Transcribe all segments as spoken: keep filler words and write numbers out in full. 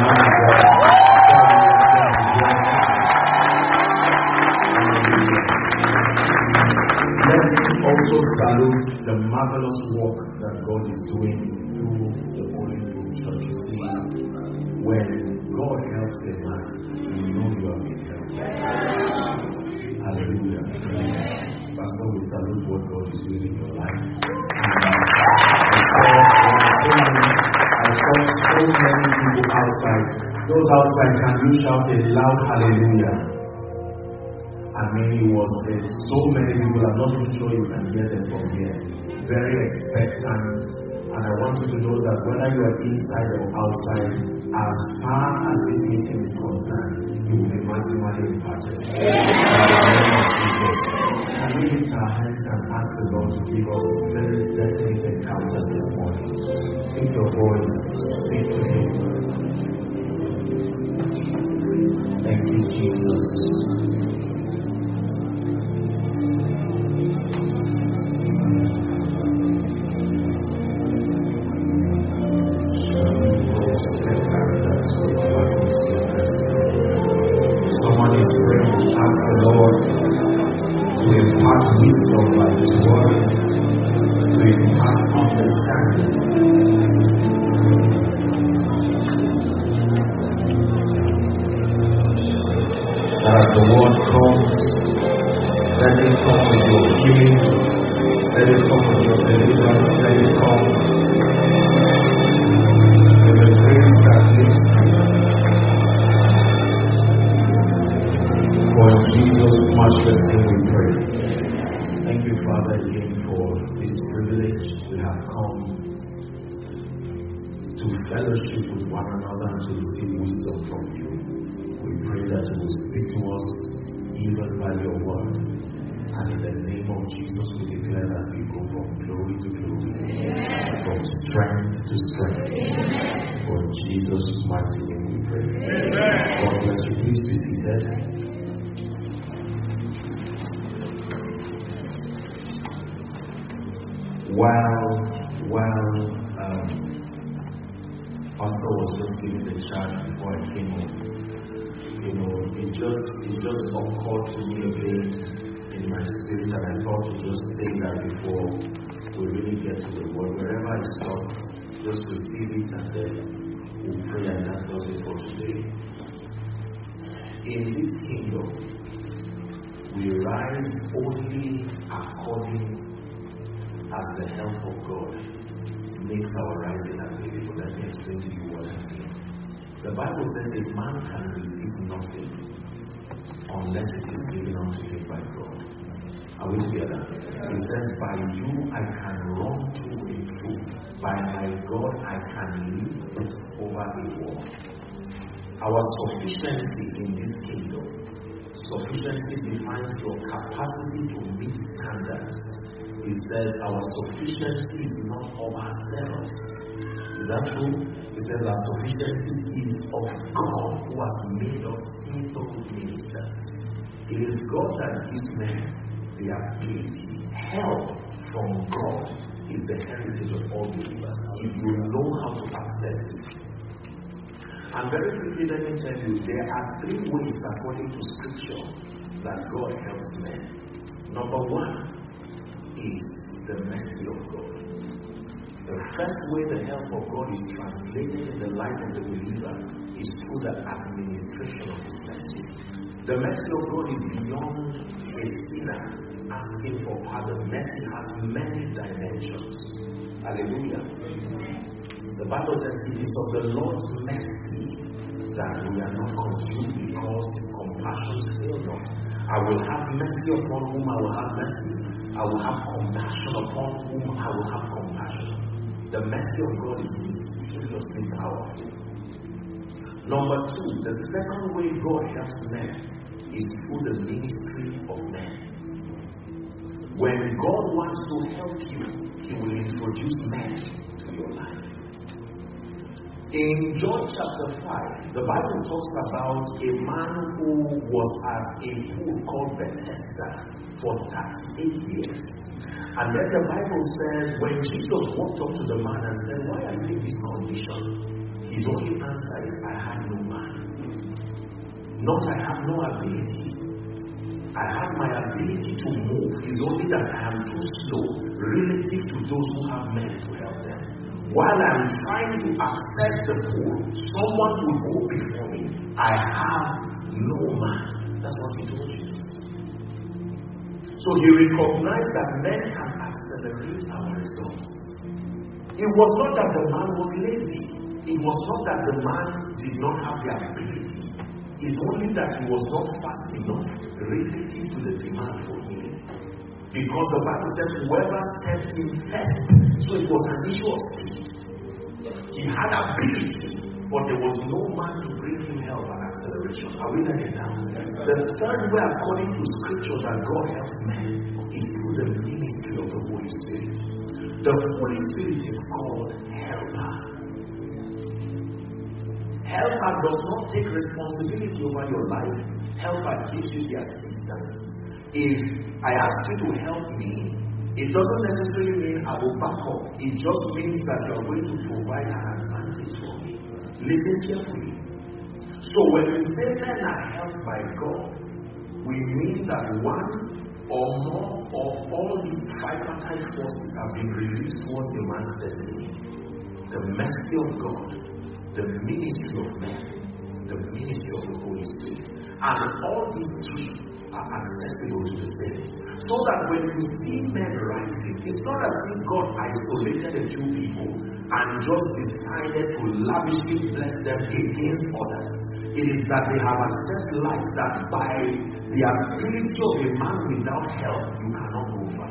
Also salute the marvelous work that God is doing through the Holy Church. You see, when God helps a man, you know you have been helped. Hallelujah. Pastor, we salute what God is doing in your life. I saw, I saw so many people outside. Those outside, can you shout a loud hallelujah? I mean, it was uh, so many people. I'm not even sure you can hear them from here. Very expectant. And I want you to know that whether you are inside or outside, as far as this meeting is concerned, you will be maximally impacted. In the name of Jesus. Can we lift our hands and ask the Lord to give us very definite encounters this morning? Lift your voice, speak to Him. Thank you, Jesus. Wisdom by His word, to impart understanding. As the word comes, let it come with your healing, let it come with your deliverance, let it come with the grace that lifts you. For in Jesus' matchless name we pray. Thank you, Father, again for this privilege. We have come to fellowship with one another and to receive wisdom from you. We pray that you will speak to us even by your word. And in the name of Jesus, we declare that we go from glory to glory, Amen. From strength to strength. Amen. For in Jesus' mighty name we pray. Amen. God bless you. Please be seated. While, while um, Pastor was just giving the charge before I came up, you know, it just it just occurred to me again in my spirit, and I thought to just say that before we really get to the word. Wherever I stop, just receive it and then we'll pray, and that does it for today. In this kingdom, we rise only according as the help of God makes our rising available. Let me explain to you what I mean. The Bible says a man can receive nothing unless it is given unto him by God. Are we together? It says, by you I can run to a troop. By my God I can leap over a wall. Our sufficiency in this kingdom, sufficiency defines your capacity to meet standards. It says our sufficiency is not of ourselves. Is that true? It says our sufficiency is of God who has made us into ministers. It is God that gives men the ability. Help from God is the heritage of all believers if you know how to access it. And very quickly, let me tell you, there are three ways according to Scripture that God helps men. Number one is the mercy of God. The first way the help of God is translated in the life of the believer is through the administration of His mercy. The mercy of God is beyond a sinner asking for pardon. Mercy has many dimensions. Hallelujah. The Bible says it is of the Lord's mercy that we are not consumed because His compassions fail not. I will have mercy upon whom I will have mercy. I will have compassion upon whom I will have compassion. The mercy of God is mysteriously powerful. Number two, the second way God helps men is through the ministry of men. When God wants to help you, He will introduce men to your life. In John chapter five, the Bible talks about a man who was at a pool called Bethesda for thirty-eight years. And then the Bible says, when Jesus walked up to the man and said, why are you in this condition? His only answer is, I had no man. Not I have no ability. I have my ability to move. It's only that I am too slow relative to those who have men to help them. While I'm trying to access the pool, someone will go before me. I have no man. That's what he told Jesus. So he recognized that men can accelerate our results. It was not that the man was lazy. It was not that the man did not have the ability. It's only that he was not fast enough relative to the demand for healing. Because the Bible says whoever stepped in first, so it was an issue of speed. He had ability, but there was no man to bring him help and acceleration. Are we learning now? The third way, according to scripture, that God helps men is through the ministry of the Holy Spirit. The Holy Spirit is called helper. Helper does not take responsibility over your life. Helper gives you the assistance. If I ask you to help me, it doesn't necessarily mean I will back up. It just means that you are going to provide an advantage for me. Listen carefully. So when we say men are helped by God, we mean that one or more of all these tripartite forces have been released towards a man's destiny. The mercy of God, the ministry of men, the ministry of the Holy Spirit. And all these three are accessible to the saints. So that when you see men rising, it's not as if God isolated a few people and just decided to lavishly bless them against others. It is that they have accessed lights that by the ability of a man without help, you cannot go far.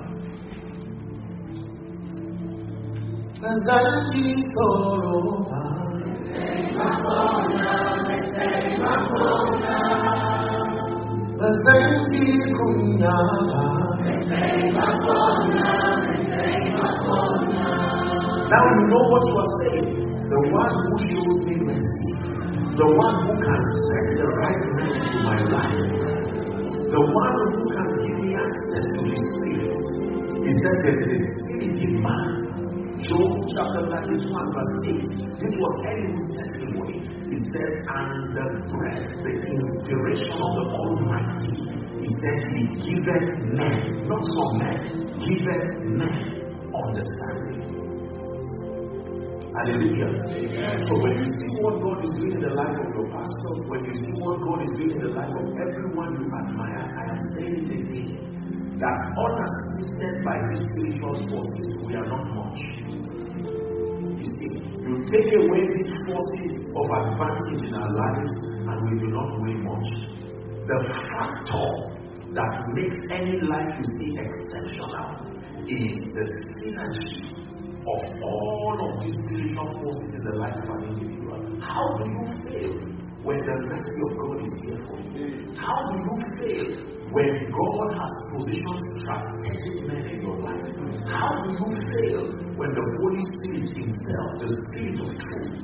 Now you know what you are saying. The one who shows me mercy, the one who can set the right man to my life, the one who can give me access to his spirit. He says there is a spirit in man. Job chapter thirty-two and verse eight. This was Elihu's testimony. He said, and the breath, the inspiration of the Almighty, he said, he giveth men, not some men, giveth men understanding. Hallelujah. Amen. So when you see what God is doing in the life of your pastor, when you see what God is doing in the life of everyone you admire, I am saying it again, that unassisted by these spiritual forces, we are not much. You see, you take away these forces of advantage in our lives, and we do not weigh much. The factor that makes any life you see exceptional is the synergy of all of these spiritual forces in the life of an individual. How do you fail when the mercy of God is here for you? How do you fail when God has positioned strategic men in your life? How do you fail when the Holy Spirit himself, the Spirit of truth?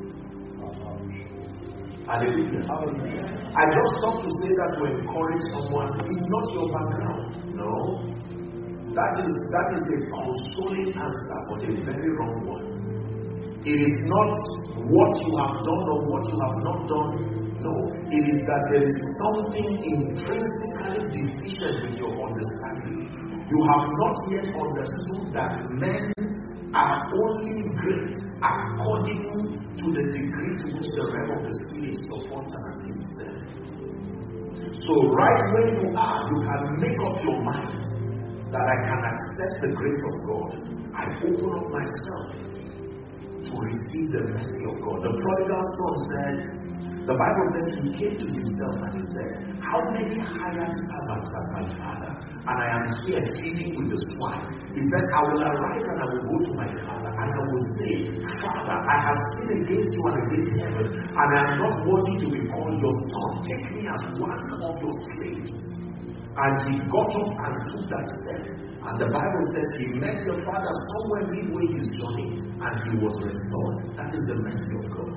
Hallelujah. Hallelujah. I just thought to say that to encourage someone. It's not your background. No. That is, that is a consoling answer, but a very wrong one. It is not what you have done or what you have not done. No. It is that there is something intrinsically deficient with your understanding. You have not yet understood that men are only great according to the degree to which the realm of the Spirit supports and assists them. So right where you are, you can make up your mind that I can access the grace of God. I open up myself to receive the mercy of God. The prodigal son said, the Bible says he came to himself and he said, how many hired servants has my father? And I am here feeding with the swine. He said, I will arise and I will go to my father and I will say, Father, I have sinned against you and against heaven, and I am not worthy to be called your son. Take me as one of your slaves. And he got up and took that step. And the Bible says he met the father somewhere midway his journey and he was restored. That is the mercy of God.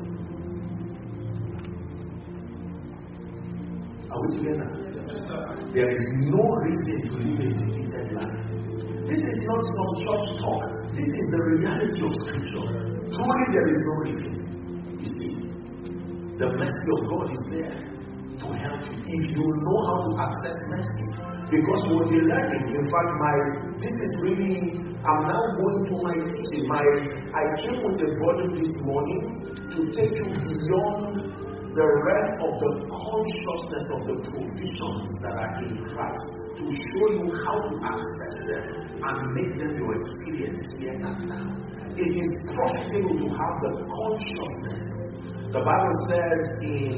Are we together? There is no reason to live a defeated life. This is not some church talk. This is the reality of Scripture. Truly there is no reason. You see, the mercy of God is there to help you if you know how to access mercy. Because you will be learning. In fact, my this is really, I'm now going to my teaching. My I came with a burden this morning to take you beyond the realm of the consciousness of the provisions that are in Christ, to show you how to access them and make them your experience here and now. It is profitable to have the consciousness. The Bible says in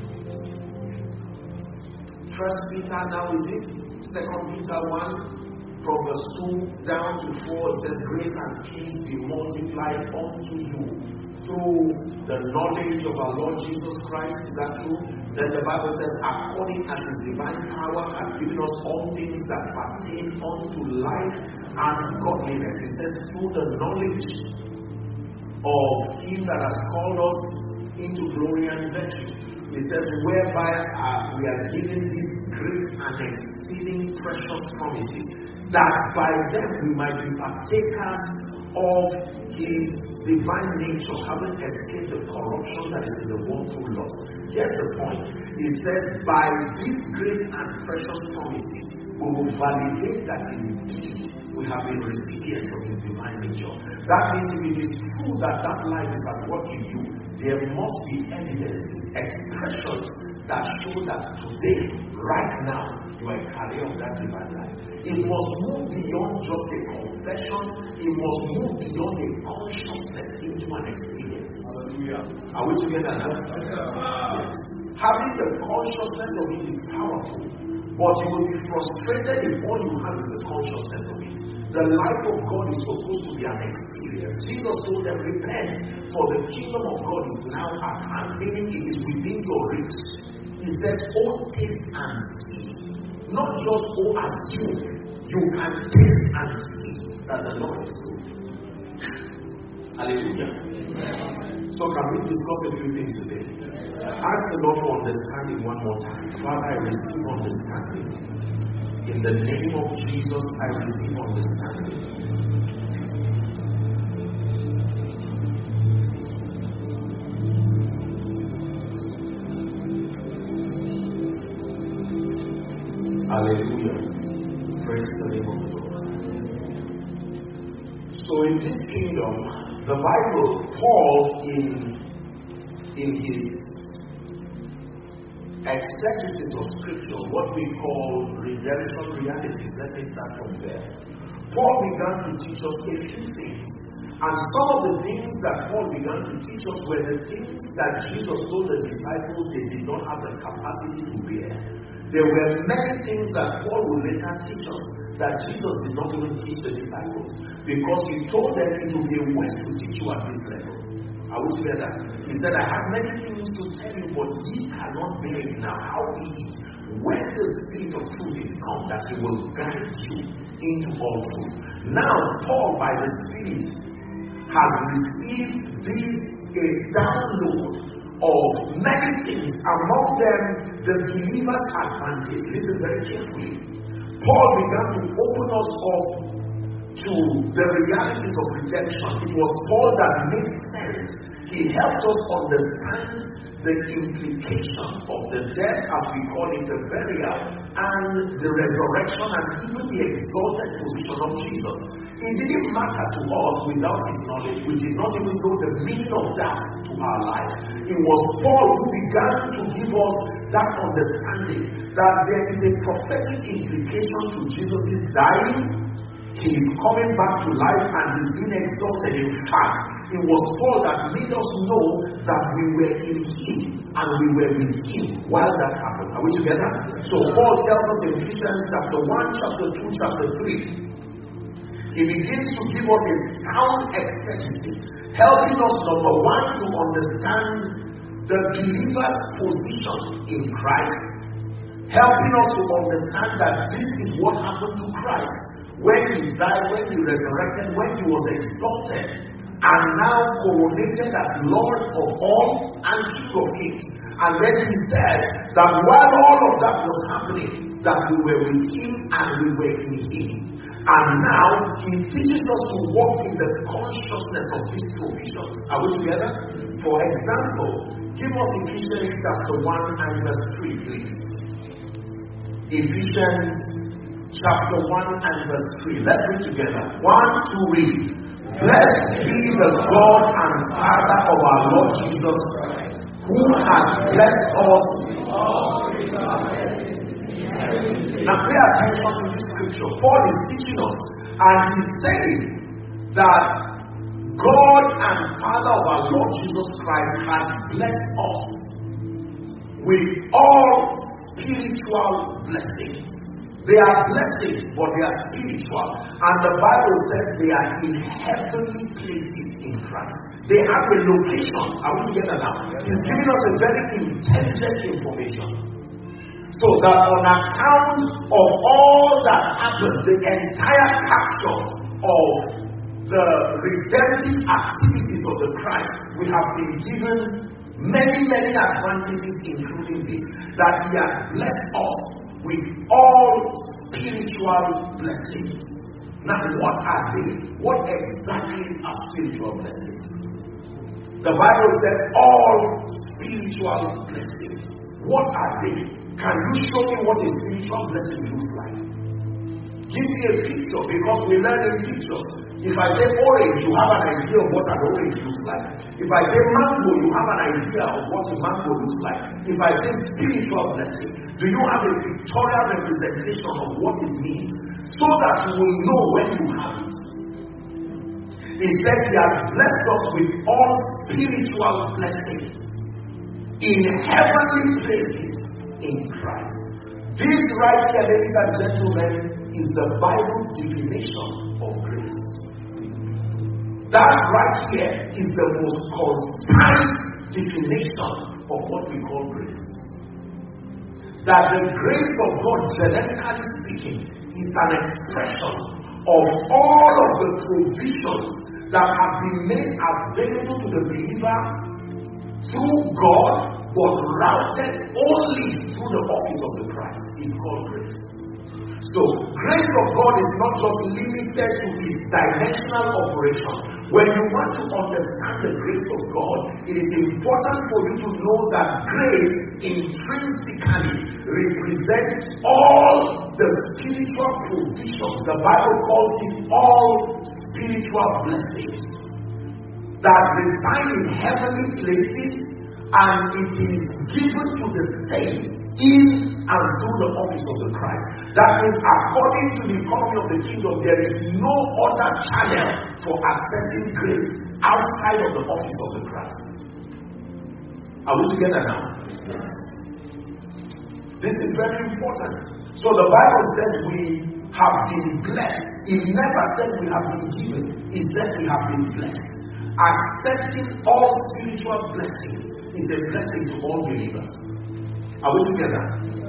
First Peter, now is it? Second Peter one, from verse two down to four, it says, grace and peace be multiplied unto you through the knowledge of our Lord Jesus Christ. Is that true? Then the Bible says, according as his divine power has given us all things that pertain unto life and godliness. It says, through the knowledge of him that has called us into glory and virtue. It says, whereby uh, we are given these great and exceeding precious promises, that by them we might be partakers of his divine nature, having escaped the corruption that is in the world through lust. Here's the point. It says, by these great and precious promises, we will validate that indeed we have been recipients of his divine nature. That means if it is true that that life is at work in you, there must be evidences, expressions that show that today, right now, you are a carrier of that divine life. It must move beyond just a confession. It must move beyond a consciousness into an experience. Hallelujah. Are we together now? Yes. Having the consciousness of it is powerful, but you will be frustrated if all you have is the consciousness of it. The life of God is supposed to be an experience. Jesus told them, repent, for the kingdom of God is now at hand, meaning it is within your reach. He says, oh, taste and see. Not just oh, assume. You can taste and see that the Lord is good. Hallelujah. Amen. So can we discuss a few things today? Ask the Lord for understanding one more time. Father, I receive understanding. In the name of Jesus, I receive understanding. Hallelujah. Praise the name of the Lord. So in this kingdom, the Bible, Paul in, in his exegesis of scripture, what we call redemption realities. Let me start from there. Paul began to teach us a few things. And some of the things that Paul began to teach us were the things that Jesus told the disciples they did not have the capacity to bear. There were many things that Paul would later teach us that Jesus did not even teach the disciples, because he told them it would be a waste to teach you at this level. Are we together? He said, I have many things to tell you, but ye cannot bear it now. How is it? When the Spirit of truth is come, that he will guide you into all truth. Now, Paul, by the Spirit, has received this a download of many things, among them the believer's advantage. Listen very carefully. Paul began to open us up to the realities of redemption. It was Paul that made sense. He helped us understand the implication of the death, as we call it, the burial, and the resurrection, and even the exalted position of Jesus. It didn't matter to us without his knowledge. We did not even know the meaning of that to our lives. It was Paul who began to give us that understanding that there is a prophetic implication to Jesus' dying. He is coming back to life and he's being exalted. In fact, it was Paul that made us know that we were in him and we were with him while that happened. Are we together? So Paul tells us in Ephesians chapter one, chapter two, chapter three. He begins to give us a sound exegesis, helping us, number one, to understand the believer's position in Christ, helping us to understand that this is what happened to Christ when he died, when he resurrected, when he was exalted, and now coronated as Lord of all and King of kings. And then he says that while all of that was happening, that we were with him and we were in him. And now he teaches us to walk in the consciousness of these provisions. Are we together? For example, give us Ephesians chapter one and verse three, please. Ephesians chapter one and verse three. Let's read together. One, two, read. Blessed be the God and Father of our Lord Jesus Christ, who has blessed us with all blessings. Now pay attention to this scripture. Paul is teaching us, and he's saying that God and Father of our Lord Jesus Christ has blessed us with all spiritual blessings. They are blessings, but they are spiritual. And the Bible says they are in heavenly places in Christ. They have a location. Are we together now? He's giving us a very intelligent information. So that on account of all that happened, the entire capture of the redemptive activities of the Christ, we have been given many, many advantages, including this, that he has blessed us with all spiritual blessings. Now, what are they? What exactly are spiritual blessings? The Bible says all spiritual blessings. What are they? Can you show me what a spiritual blessing looks like? Give me a picture, because we learn in pictures. If I say orange, you have an idea of what an orange looks like. If I say mango, you have an idea of what a mango looks like. If I say spiritual blessing, do you have a pictorial representation of what it means, so that you will know when you have it? It says he has blessed us with all spiritual blessings in heavenly places in Christ. This right here, ladies and gentlemen, is the Bible definition of grace. That right here is the most concise definition of what we call grace. That the grace of God, generically speaking, is an expression of all of the provisions that have been made available to the believer through God, but routed only through the office of the Christ. It's called grace. So, grace of God is not just limited to his dimensional operation. When you want to understand the grace of God, it is important for you to know that grace intrinsically represents all the spiritual provisions. The Bible calls it all spiritual blessings that reside in heavenly places, and it is given to the saints in and through the office of the Christ. That means, according to the economy of the kingdom, there is no other channel for accessing grace outside of the office of the Christ. Are we together now? Yes. This is very important. So the Bible says we have been blessed. It never said we have been given. It said we have been blessed. Accessing all spiritual blessings is a blessing to all believers. Are we together?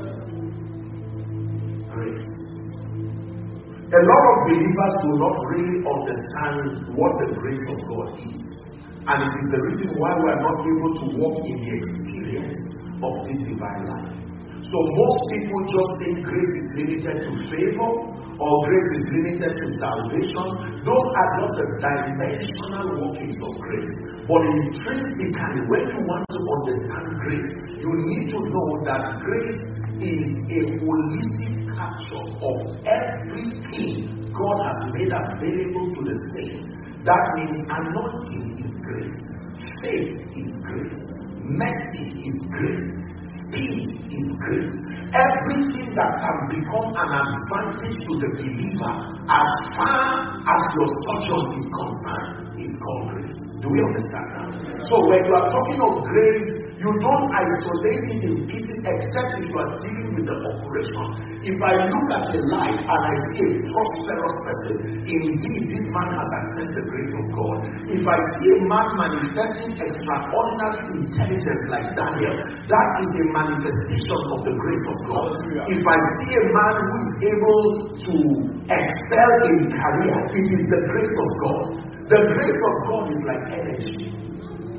Grace. A lot of believers do not really understand what the grace of God is. And it is the reason why we are not able to walk in the experience of this divine life. So most people just think grace is limited to favor, or grace is limited to salvation. Those are just the dimensional workings of grace. But intrinsically, when you want to understand grace, you need to know that grace is a holistic capture of everything God has made available to the saints. That means anointing is grace, faith is grace, mercy is grace, speed is grace. Everything that can become an advantage to the believer as far as your sojourn is concerned is called grace. Do we understand now? So when you are talking of grace, you don't isolate it in pieces except if you are dealing with the operation. If I look at a life and I see a prosperous person, indeed this man has accessed the grace of God. If I see a man manifesting extraordinary intelligence like Daniel, that is a manifestation of the grace of God. If I see a man who is able to excel in career, it is the grace of God. The grace of God is like energy.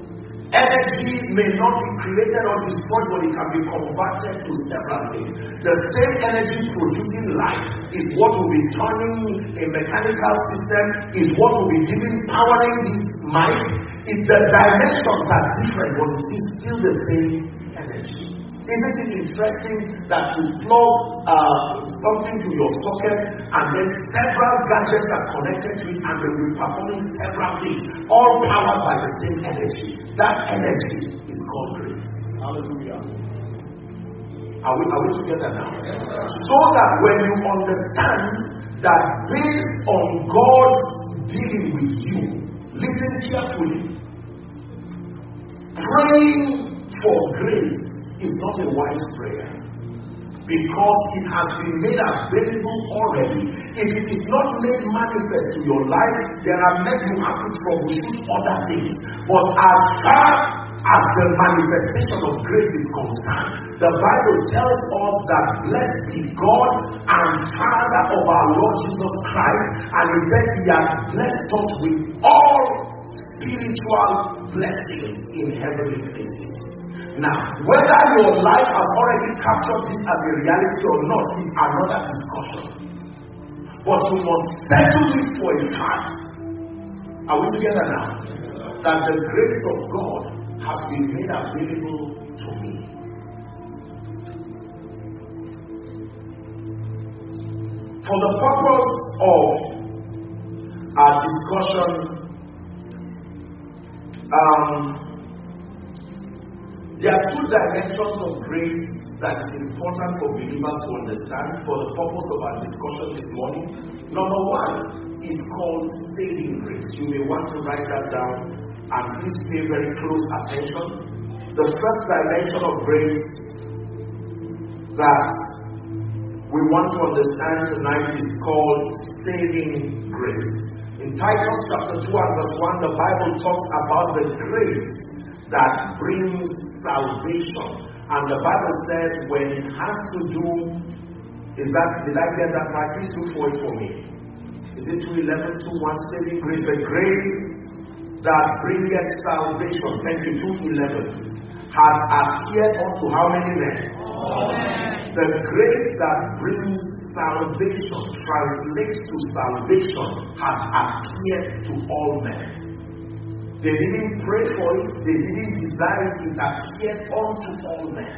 Energy may not be created or destroyed, but it can be converted to several things. The same energy producing life is what will be turning a mechanical system, is what will be giving, powering this mind. If the dimensions are different, but it is still the same energy. Isn't it interesting that you plug uh, something to your socket and then several gadgets are connected to it and they will be performing several things, all powered by the same energy? That energy is called grace. Hallelujah. Are we, are we together now? Yes, so that when you understand that based on God's dealing with you, listen carefully, praying for grace is not a wise prayer, because it has been made available already. If it is not made manifest to your life, there are men who have to troubleshoot other things. But as far as the manifestation of grace is concerned, the Bible tells us that blessed be God and Father of our Lord Jesus Christ, and He said He has blessed us with all spiritual blessings in heavenly places. Now, whether your life has already captured this as a reality or not is another discussion. But you must settle it for a fact. Are we together now? That the grace of God has been made available to me. For the purpose of our discussion, um, there are two dimensions of grace that is important for believers to understand for the purpose of our discussion this morning. Number one is called saving grace. You may want to write that down and please pay very close attention. The first dimension of grace that we want to understand tonight is called saving grace. In Titus chapter two and verse one, the Bible talks about the grace that brings salvation. And the Bible says when it has to do, is that, did I get that right? Please look for it for me. Is it two eleven, two one, saving grace? The grace that bringeth salvation, thank you, two eleven, has appeared unto how many men? Amen. The grace that brings salvation, translates to salvation, has appeared to all men. They didn't pray for it, they didn't desire it, it appeared unto all men.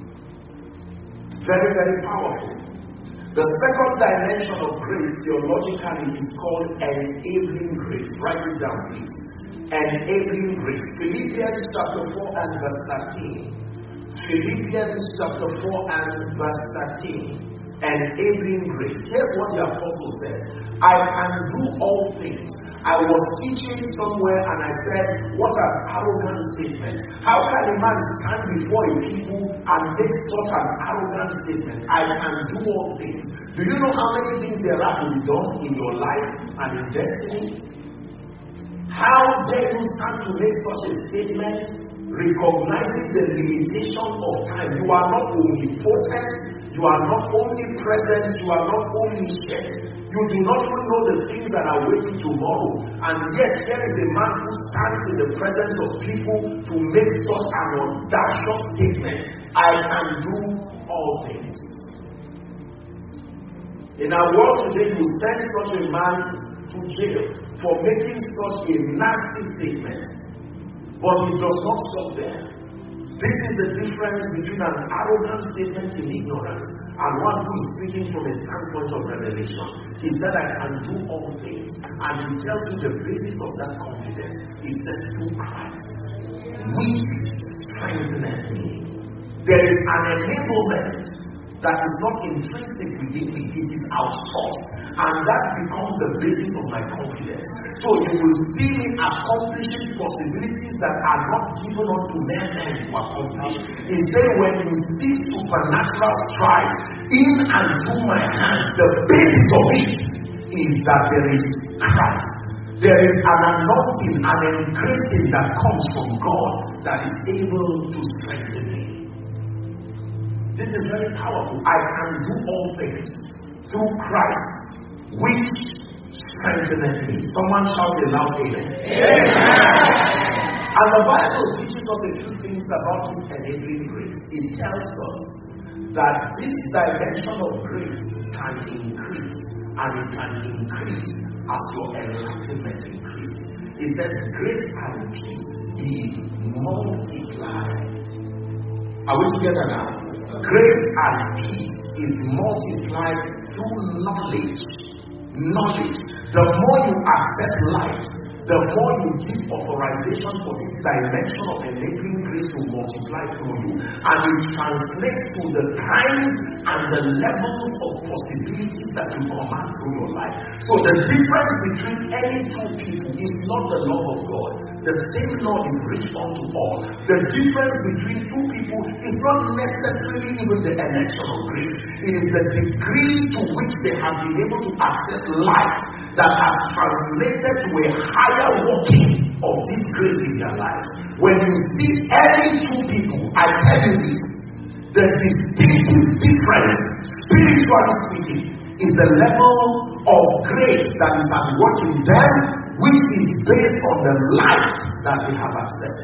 Very, very powerful. The second dimension of grace, theologically, is called enabling grace. Write it down, please. Enabling grace. Philippians chapter four and verse thirteen. Philippians chapter four and verse thirteen. Enabling grace. Here's what the apostle says. I can do all things. I was teaching somewhere and I said, what an arrogant statement. How can a man stand before a people and make such an arrogant statement? I can do all things. Do you know how many things there are to be done in your life and in destiny? How dare you stand to make such a statement, recognizing the limitation of time? You are not omnipotent. You are not only present, you are not only shared. You do not even know the things that are waiting tomorrow. And yet, there is a man who stands in the presence of people to make such an audacious statement. I can do all things. In our world today, you send such a man to jail for making such a nasty statement. But it does not stop there. This is the difference between an arrogant statement in ignorance and one who is speaking from a standpoint of revelation. He said, I can do all things. And he tells you the basis of that confidence. He says, through Christ, which strengtheneth me. There is an enablement that is not intrinsic within me, it is outsourced. And that becomes the basis of my confidence. So you will see me accomplishing possibilities that are not given unto men and to accomplish. He said, when you see supernatural strides in and through my hands, the basis of it is that there is Christ. There is an anointing, an engracing that comes from God that is able to strengthen me. This is very powerful. I can do all things through Christ, which strengtheneth me. Someone shout a loud amen. Amen. And the Bible teaches us a few things about this enabling grace. It tells us that this dimension of grace can increase, and it can increase as your enlightenment increases. It says, grace and peace be multiplied. Are we together now? Grace and peace is multiplied through knowledge. Knowledge. The more you access light, the more you give authorization for this dimension of enabling grace to multiply through you. And it translates to the kinds and the levels of possibilities that you command through your life. So the difference between any two people is not the love of God. The same Lord is rich unto all. The difference between two people is not necessarily even the election of grace. It is the degree to which they have been able to access light that has translated to a higher working of this grace in their lives. When you see any two people, I tell you this, the distinctive difference, spiritually speaking, is the level of grace that is at work in them, which is based on the light that they have access.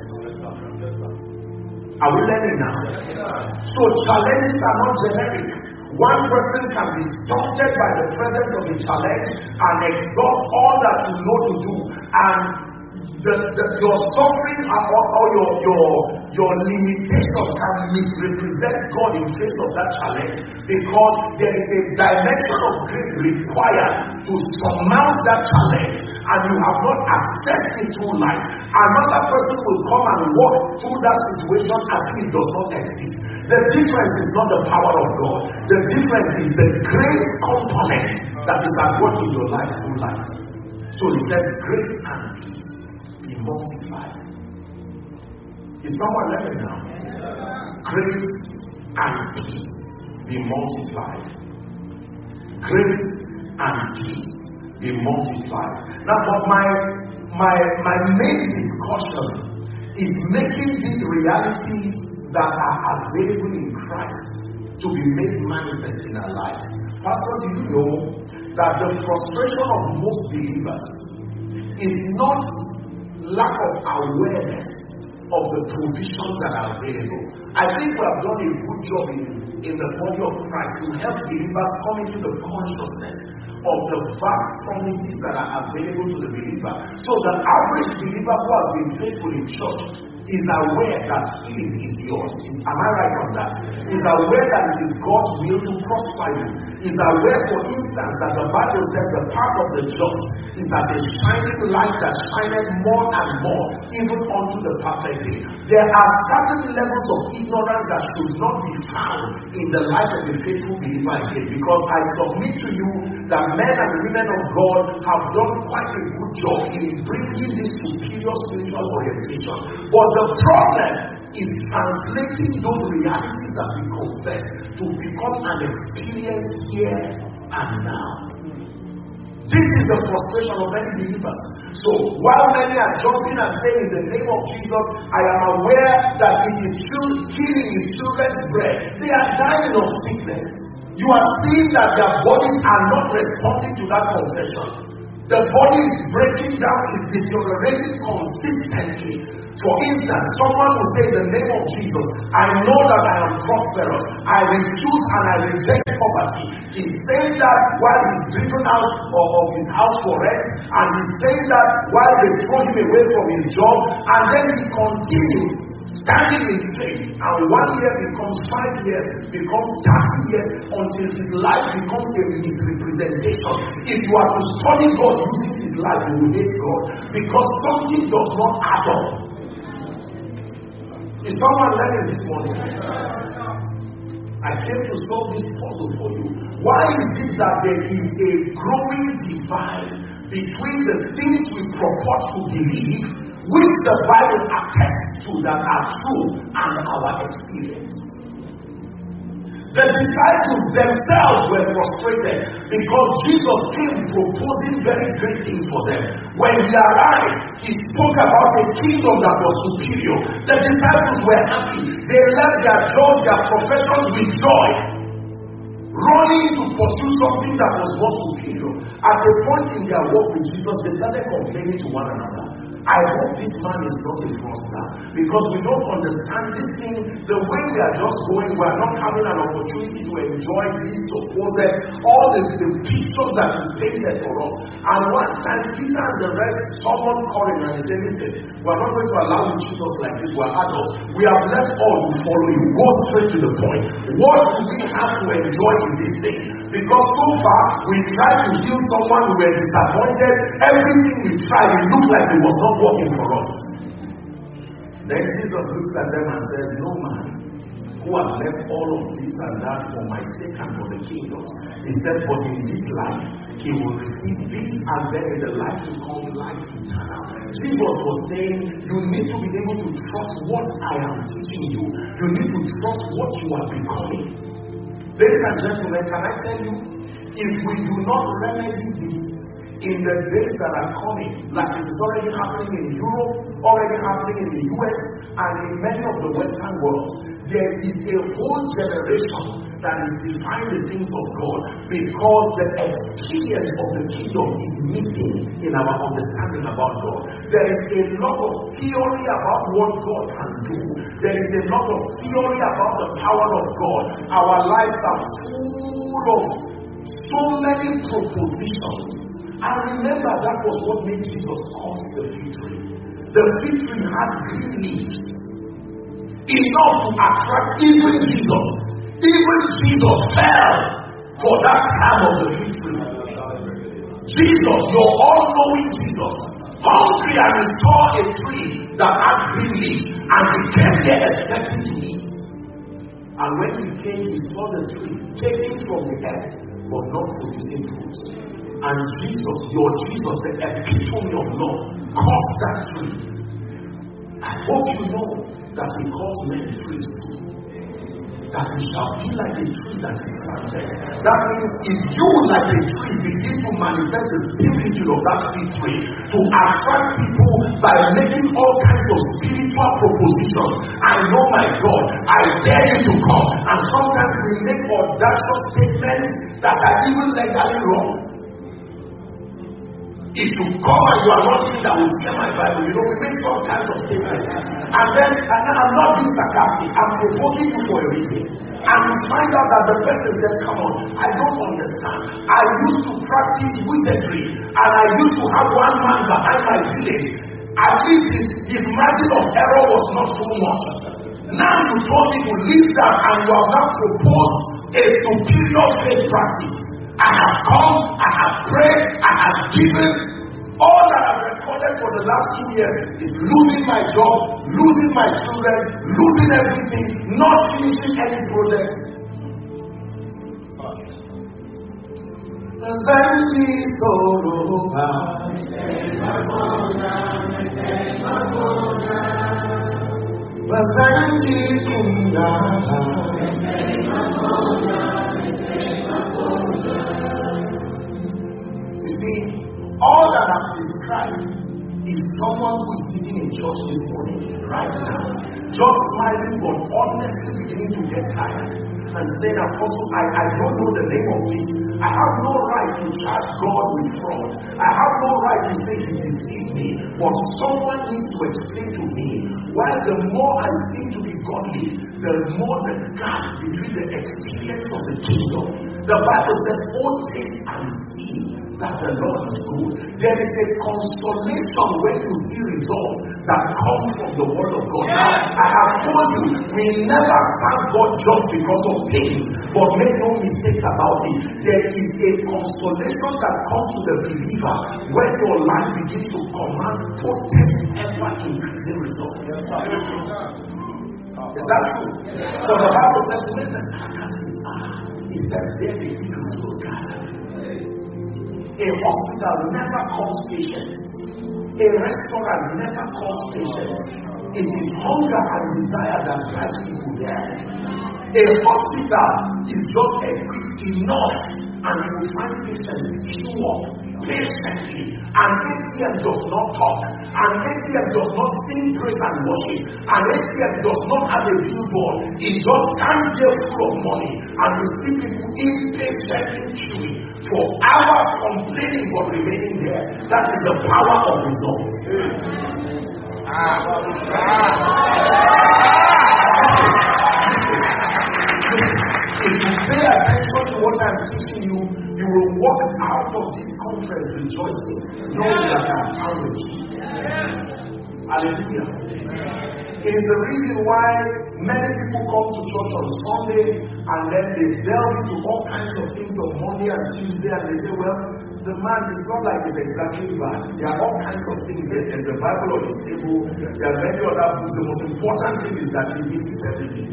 Are we learning now? So challenges are not generic. One person can be daunted by the presence of a challenge and exhaust all that you know to do, and the, the, your suffering or, or your, your, your limitation can misrepresent God in face of that challenge, because there is a dimension of grace required to surmount that challenge, and you have not accessed it through life. Another person will come and walk through that situation as if it does not exist. The difference is not the power of God. The difference is the grace component that is at work in your life through life. So it says, grace and peace be multiplied. Is someone learning now? Grace and peace be multiplied. Grace and peace be multiplied. Now, but my my my main discussion is making these realities that are available in Christ to be made manifest in our lives. Pastor, do you know that the frustration of most believers is not lack of awareness of the provisions that are available? I think we have done a good job in, in the body of Christ to help believers come into the consciousness of the vast promises that are available to the believer. So the average believer who has been faithful in church is aware that healing is yours. Is, am I right on that? Is aware that it is God's will to prosper you. Is aware, for instance, that the Bible says the path of the just is as a shining light that shineth more and more, even unto the perfect day. There are certain levels of ignorance that should not be found in the life of a faithful believer again, because I submit to you that men and women of God have done quite a good job in bringing this superior spiritual orientation. But the problem is translating those realities that we confess to become an experience here and now. This is the frustration of many believers. So while many are jumping and saying, in the name of Jesus, I am aware that it is true, healing is children's bread, they are dying of sickness. You are seeing that their bodies are not responding to that confession. The body is breaking down, is deteriorating consistently. For instance, someone will say, in the name of Jesus, I know that I am prosperous. I refuse and I reject poverty. He's saying that while he's driven out of, of his house for rent, and he's saying that while they throw him away from his job, and then he continues standing in faith, and one year becomes five years, becomes thirty years, until his life becomes a misrepresentation. If you are to study God using his life, you will hate God, because something does not add up. Is someone learning this morning? I came to solve this puzzle for you. Why is it that there is a growing divide between the things we purport to believe, which the Bible attests to that are true, and our experience? The disciples themselves were frustrated because Jesus came proposing very great things for them. When he arrived, he spoke about a kingdom that was superior. The disciples were happy. They left their jobs, their professions with joy, running to pursue something that was more superior. At a point in their walk with Jesus, they started complaining to one another. I hope this man is not a fraudster, because we don't understand this thing. The way we are just going, we are not having an opportunity to enjoy this supposed, all the, the pictures that he painted for us. And one time, Peter and the rest, someone called him and he said, listen, we are not going to allow you to treat us like this. We are adults. We have left all to follow you. Go straight to the point. What do we have to enjoy in this thing? Because so far, we tried to heal someone, we were disappointed. Everything we tried, it looked like it was not working for us. Then Jesus looks at them and says, no man who have left all of this and that for my sake and for the kingdoms, he said, but in this life he will receive this, and then in the life to come, life eternal. Jesus was saying, you need to be able to trust what I am teaching you. You need to trust what you are becoming. Ladies and gentlemen, can I tell you, if we do not remedy this in the days that are coming, like it is already happening in Europe, already happening in the U S, and in many of the Western world, there is a whole generation that is defying the things of God, because the experience of the kingdom is missing in our understanding about God. There is a lot of theory about what God can do. There is a lot of theory about the power of God. Our lives are full of so many propositions. And remember, that was what made Jesus cause the victory. The victory had green leaves, enough to attract even Jesus. Even Jesus fell for that time of the victory. Jesus, your all-knowing Jesus, hungry, and he saw a tree that had green leaves, and he came there expecting to eat. And when he came, he saw the tree taken from the earth, but not producing fruit. And Jesus, your Jesus, the epitome of love, caused that tree. I hope you know that he calls men trees too. That he shall be like a tree that is planted. That means if you, like a tree, begin to manifest the similitude of that fig tree to attract people by making all kinds of spiritual propositions. I know my God, I dare you to come. And sometimes we make audacious statements that are even legally wrong. If you come and you are not saying that will share my Bible, you know, we make some kinds of statements. And then, and then I'm not being sarcastic, I'm provoking you for a reason. And you find out that the person says, come on, I don't understand. I used to practice wizardry, and I used to have one man behind my village. At least his, his margin of error was not so much. Now you told me to leave that, and you have now proposed a superior faith practice. I have come, I have prayed, I have given. All that I've recorded for the last two years is losing my job, losing my children, losing everything, not finishing any project. You see, all that I've described is someone who is sitting in church this morning, right now, just smiling but honestly beginning to get tired and saying, Apostle, I, I don't know the name of this. I have no right to charge God with fraud. I have no right to say he deceived me. But someone needs to explain to me why the more I seem to be godly, the more the gap between the experience of the kingdom. The Bible says, oh, taste and see that the Lord is good. There is a consolation when you see results that come from the word of God. Now, I have told you, we never serve God just because of things, but make no mistakes about it. There is a consolation that comes to the believer when your life begins to command potent, ever increasing results. Is that true? So the Bible says, when the carcasses are, is that there the eagles will gather. A hospital never calls patients. A restaurant never calls patients. It is hunger and desire that drives people there. A hospital is just equipped enough and you will find patience queue up patiently. And A T M does not talk, and A T M does not sing praise and worship, and A T M does not have a billboard. It just stands there full of money, and you see people impatiently queuing for hours, complaining but remaining there. That is the power of results. Ah, if you pay attention to what I'm teaching you, you will walk out of this conference rejoicing, knowing that I found the key. Hallelujah. It is the reason why many people come to church on Sunday and then they delve into all kinds of things on Monday and Tuesday, and they say, well, the man is not like it's exactly bad. There are all kinds of things. There's a Bible on his table. There are many other books. The most important thing is that he meets it every day.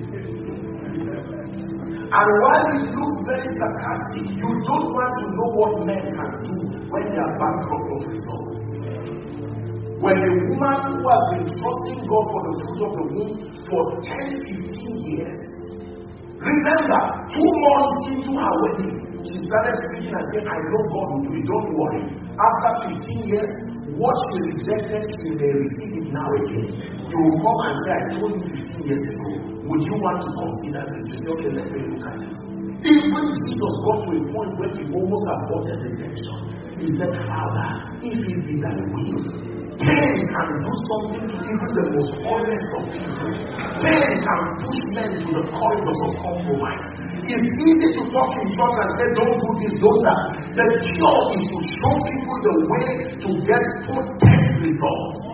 And while it looks very sarcastic, you don't want to know what men can do when they are bankrupt of results. When a woman who has been trusting God for the fruit of the womb for ten, fifteen years, remember, two months into her wedding, she started speaking and saying, I know God will do it, don't worry. After fifteen years, what she rejected, she may receive it now again. You will come and say, I told you fifteen years ago. Would you want to consider this? You say, okay, let me look at it. Even Jesus got to a point where he almost aborted redemption. He said, Father, if it be thy will, pain can do something to even the most honest of people. Pain can push men to the corridors of compromise. It's easy to talk in church and say, don't do this, don't that. The cure is to show people the way to get potent results.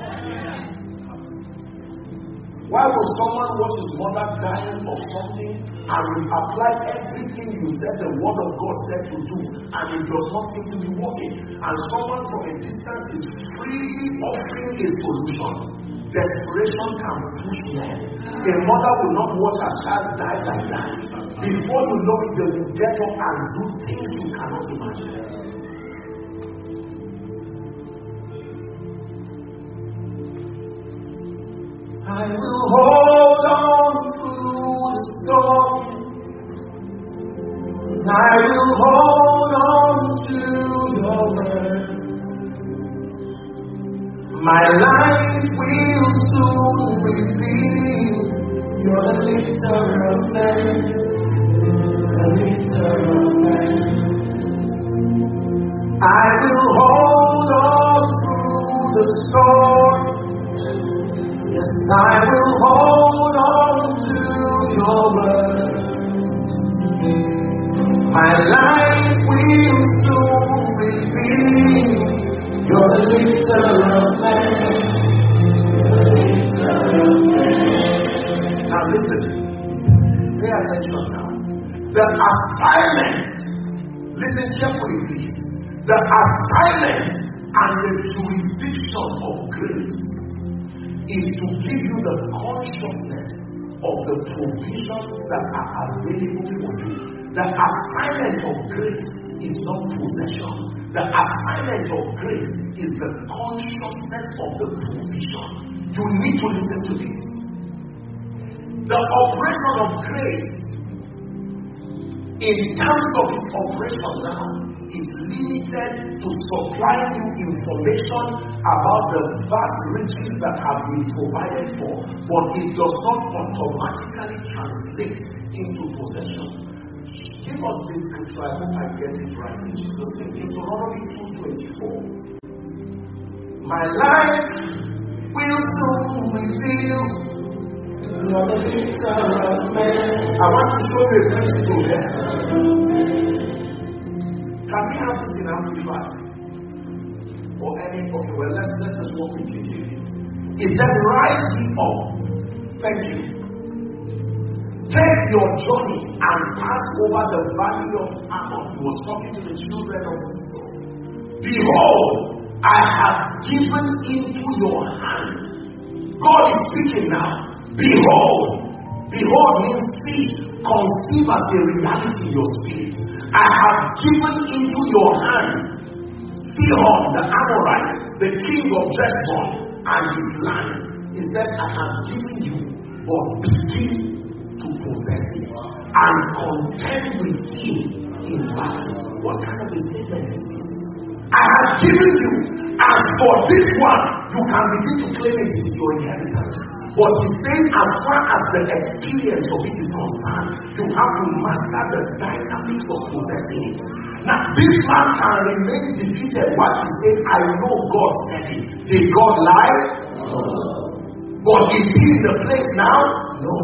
Why would someone watch his mother dying of something and will apply everything you said the word of God said to do, and it does not seem to be working? And someone from a distance is freely offering a solution. Desperation can push men. A mother will not watch her child die like that. Before you know it, they will get up and do things you cannot imagine. I will hold on through the storm. I will hold on to your word. My life will soon reveal you're the lifter of men, the lifter of men. I will hold on through the storm. Yes, I will hold on to your word. My life will soon reveal you're the lifter of men. Now listen, pay attention now. The assignment, listen carefully please. The assignment and the jurisdiction of grace is to give you the consciousness of the provisions that are available for you. The assignment of grace is not possession. The assignment of grace is the consciousness of the provision. You need to listen to this. The operation of grace, in terms of its operation now, is limited to supplying you information about the vast riches that have been provided for, but it does not automatically translate into possession. Give us this scripture, I hope I get it right in Jesus' name. Deuteronomy two twenty-four. My life will soon reveal you're the lifter of men. I want to show you a principle there. Can we have this in Amplified? Or any? Okay, well, let's, let's just walk with you. It says, rise ye up. Thank you. Take your journey and pass over the valley of Ammon. He was talking to the children of Israel. Behold, I have given into your hand. God is speaking now. Behold. Behold means see, conceive as a reality in your spirit. I have given into your hand Sihon the Amorite, the king of Jeshurun, and his land. He says, I have given you, but begin to possess it and contend with him in battle. What kind of a statement is this? I have given you, as for this one, you can begin to claim it is your inheritance. But he's saying, as far as the experience of it is concerned, you have to master the dynamics of possessing it. Now, this man can remain defeated while he says, I know God said it. Did God lie? No. But is he in the place now? No.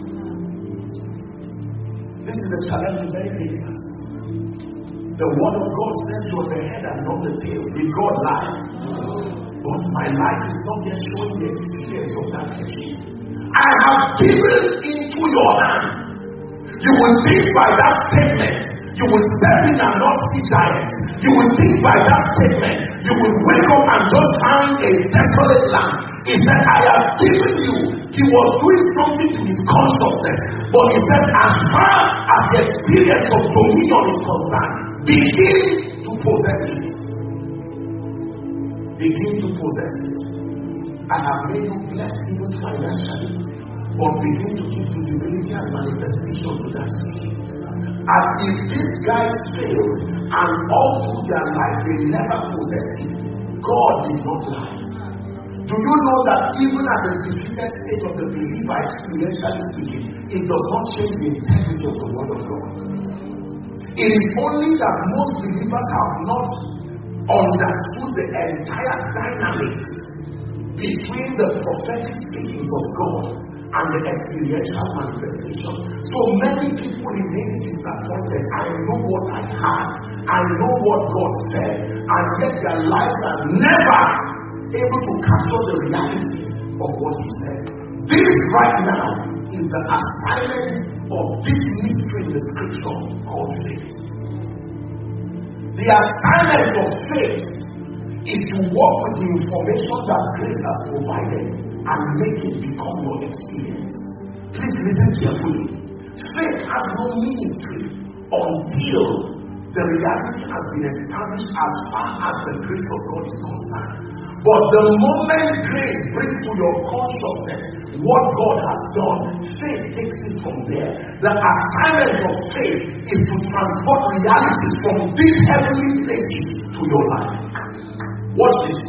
This is the challenge in many believers. The word of God says you are the head and not the tail. Did God lie? No. But my life is not yet showing the experience of that headship. I have given into your hand. You will think by that statement. You will step in and not see giants. You will think by that statement. You will wake up and just find a desolate land. He said, I have given you. He was doing something to his consciousness. But he said, as far as the experience of dominion is concerned, begin to possess it. Begin to possess it. I have made you blessed even financially. But begin to give visibility and manifestation to that speaking. And if these guys failed and all through their life they never possessed it, God did not lie. Do you know that even at the defeated state of the believer, experientially speaking, it does not change the integrity of the word of God? It is only that most believers have not understood the entire dynamics between the prophetic speakings of God and the experiential manifestation. So many people remain disappointed. I know what I had. I know what God said. And yet their lives are never able to capture the reality of what He said. This right now is the assignment of this mystery in the scripture called faith. The assignment of faith is to work with the information that grace has provided and make it become your experience. Please listen carefully. Faith has no ministry until the reality has been established as far as the grace of God is concerned. But the moment grace brings to your consciousness what God has done, faith takes it from there. The assignment of faith is to transport realities from these heavenly places to your life. Watch this.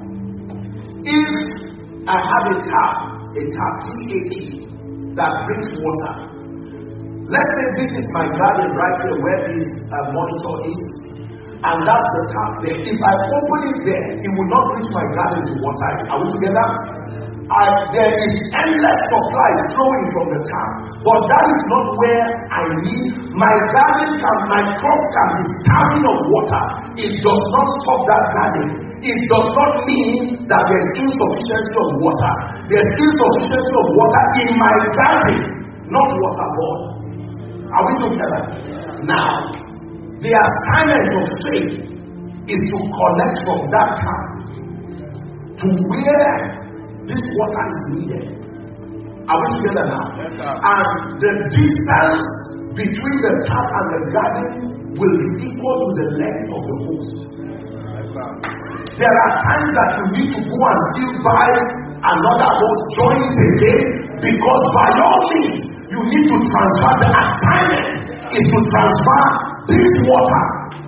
If I have a tap, a tap, T A P, that brings water. Let's say this is my garden right here where this uh, monitor is, and that's the tap there. If I open it there, it will not reach my garden to water it. Are we together? I, there is endless supply flowing from the tap, but that is not where I need. My garden can, my crops can be starving of water. It does not stop that garden. It does not mean that there is insufficiency of water. There is insufficiency of water in my garden, not waterborne. Are we together? Now, the assignment of faith is to connect from that tap to where this water is needed. Are we together now? Yes, sir. And the distance between the tap and the garden will be equal to the length of the hose. Yes, sir. There are times that you need to go and still buy another hose, join it again, because by all means you need to transfer. The assignment is to transfer this water.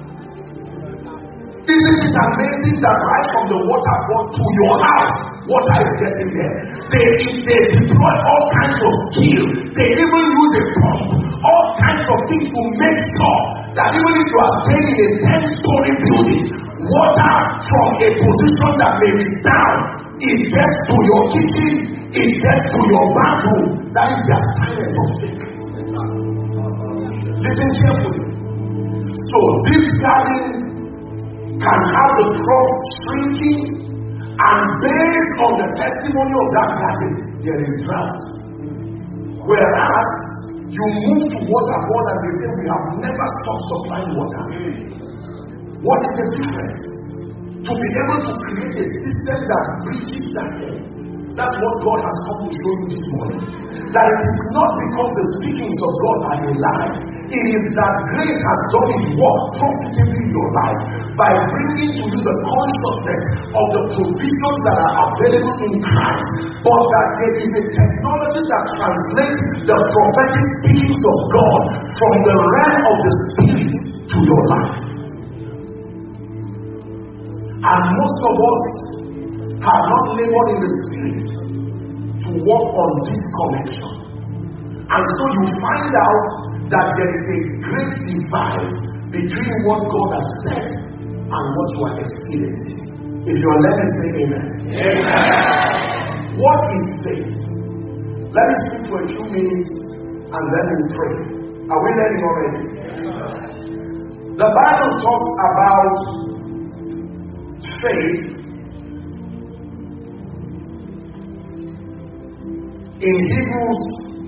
Isn't it amazing that right from the water board to your house, water is getting there? They, they deploy all kinds of skill. They even use a pump, all kinds of things to make sure that even if you are staying in a ten-story building, water from a position that may be down, it gets to your kitchen, it gets to your bathroom. That is the assignment of faith. Listen carefully. So this garden can have the crops shrinking, and based on the testimony of that garden, there is drought. Whereas you move to waterborne and they say we have never stopped supplying water. What is the difference? To be able to create a system that bridges that thing. That's what God has come to show you this morning. That it is not because the speakings of God are a lie. It is that grace has done its work profitably in your life by bringing to you the consciousness of the provisions that are available in Christ. But that there is a technology that translates the prophetic speakings of God from the realm of the spirit to your life. And most of us have not labored in the spirit to work on this connection. And so you find out that there is a great divide between what God has said and what you are experiencing. If you are learning, say amen. Amen. What is faith? Let me speak for a few minutes and then we'll pray. Are we learning already? Amen. The Bible talks about faith in Hebrews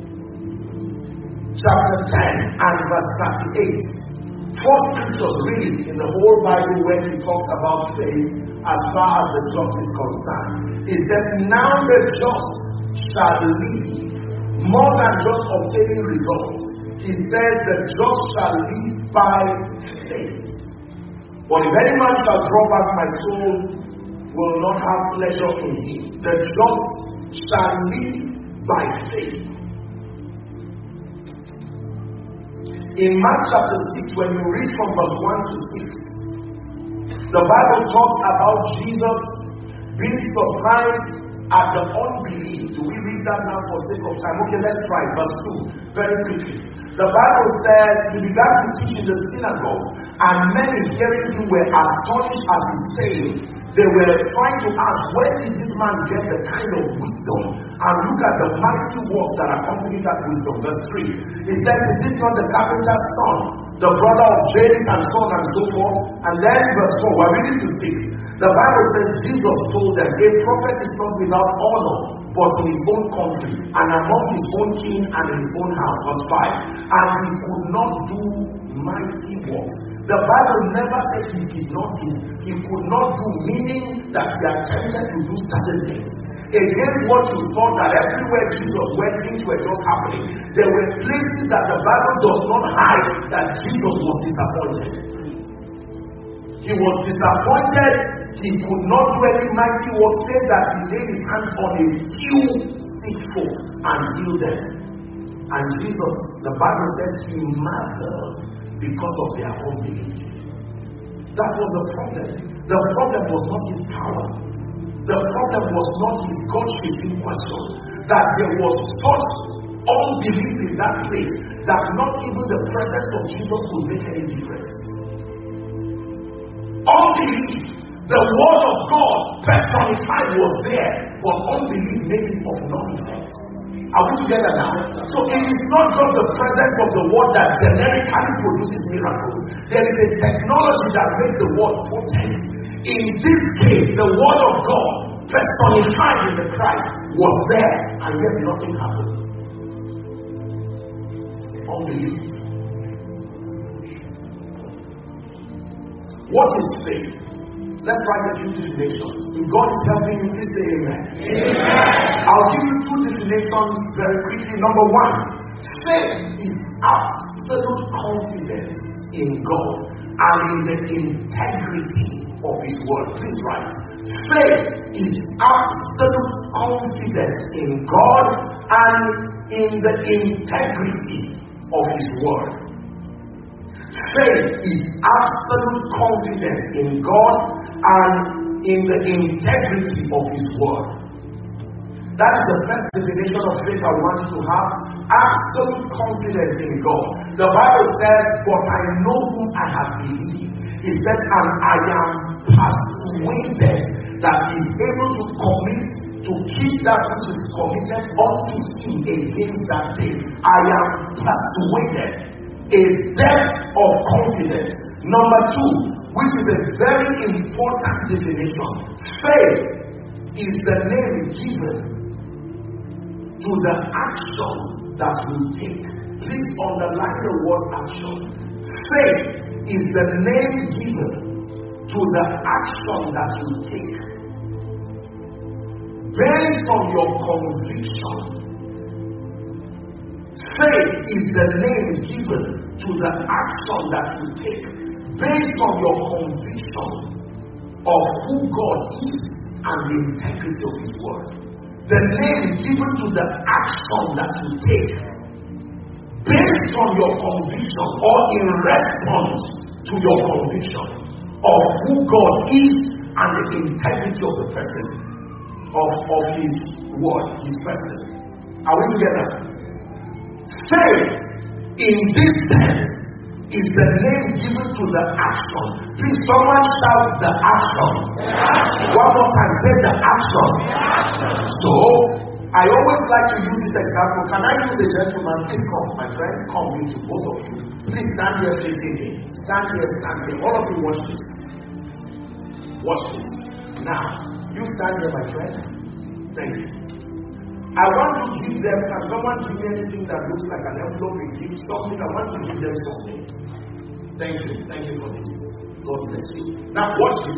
chapter ten and verse thirty-eight. Four scriptures really in the whole Bible when he talks about faith as far as the just is concerned. It says, now the just shall live more than just obtaining results. He says the just shall live by faith. But if any man shall draw back, my soul will not have pleasure in him. The just shall live by faith. In Mark chapter six, when you read from verse one to six, the Bible talks about Jesus being surprised at the unbelief. Do we read that now for sake of time? Okay, let's try. Verse two, very quickly. The Bible says, he began to teach in the synagogue, and many hearing him were astonished as he said. They were trying to ask, where did this man get the kind of wisdom? And look at the mighty works that accompany that wisdom. Verse three. It says, is this not the carpenter's son, the brother of James, and so on and so forth? And then verse four, we're reading to six. The Bible says, Jesus told them, a prophet is not without honor, but in his own country, and among his own king, and in his own house. Verse five. And he could not do mighty works. The Bible never said he did not do. He could not do, meaning that he attempted to do certain things. Against what you thought that everywhere Jesus went, things were just happening. There were places that the Bible does not hide that Jesus was disappointed. He was disappointed. He could not do any mighty work, save that he laid his hands on a few sick folk and healed them. And Jesus, the Bible says, he marveled because of their unbelief. That was the problem. The problem was not his power. The problem was not his God-shaping question. That there was such unbelief in that place that not even the presence of Jesus could make any difference. Unbelief, the word of God personified, was there, but unbelief made it of no effect. Are we together now? So it is not just the presence of the word that generically produces miracles. There is a technology that makes the word potent. In this case, the word of God personified in the Christ was there, and yet nothing happened. Unbelief. What is faith? Let's write a few definitions. If God is helping you, please say amen. Amen. I'll give you two definitions very quickly. Number one, faith is absolute confidence in God and in the integrity of His word. Please write. Faith is absolute confidence in God and in the integrity of His word. Faith is absolute confidence in God and in the integrity of His word. That is the first definition of faith I want you to have. Absolute confidence in God. The Bible says, but I know whom I have believed. It says, and I am persuaded that He is able to commit, to keep that which is committed unto Him against that day. I am persuaded. A depth of confidence. Number two, which is a very important definition. Faith is the name given to the action that you take. Please underline the word action. Faith is the name given to the action that you take. Based on your conviction. Faith is the name given to the action that you take based on your conviction of who God is and the integrity of His word. The name given to the action that you take based on your conviction or in response to your conviction of who God is and the integrity of the person, of, of his word, his person. Are we together? Faith in this sense is the name given to the action. Please, someone shout the action. One more time, say the action. So, I always like to use this example. Can I use a gentleman? Please come, my friend. Come, you two, both of you. Please stand here facing me. Stand here, stand here. All of you watch this. Watch this. Now, you stand here, my friend. Thank you. I want to give them, can someone give me anything that looks like an envelope, a gift, something? I want to give them something. Thank you. Thank you for this. God bless you. Now, watch this.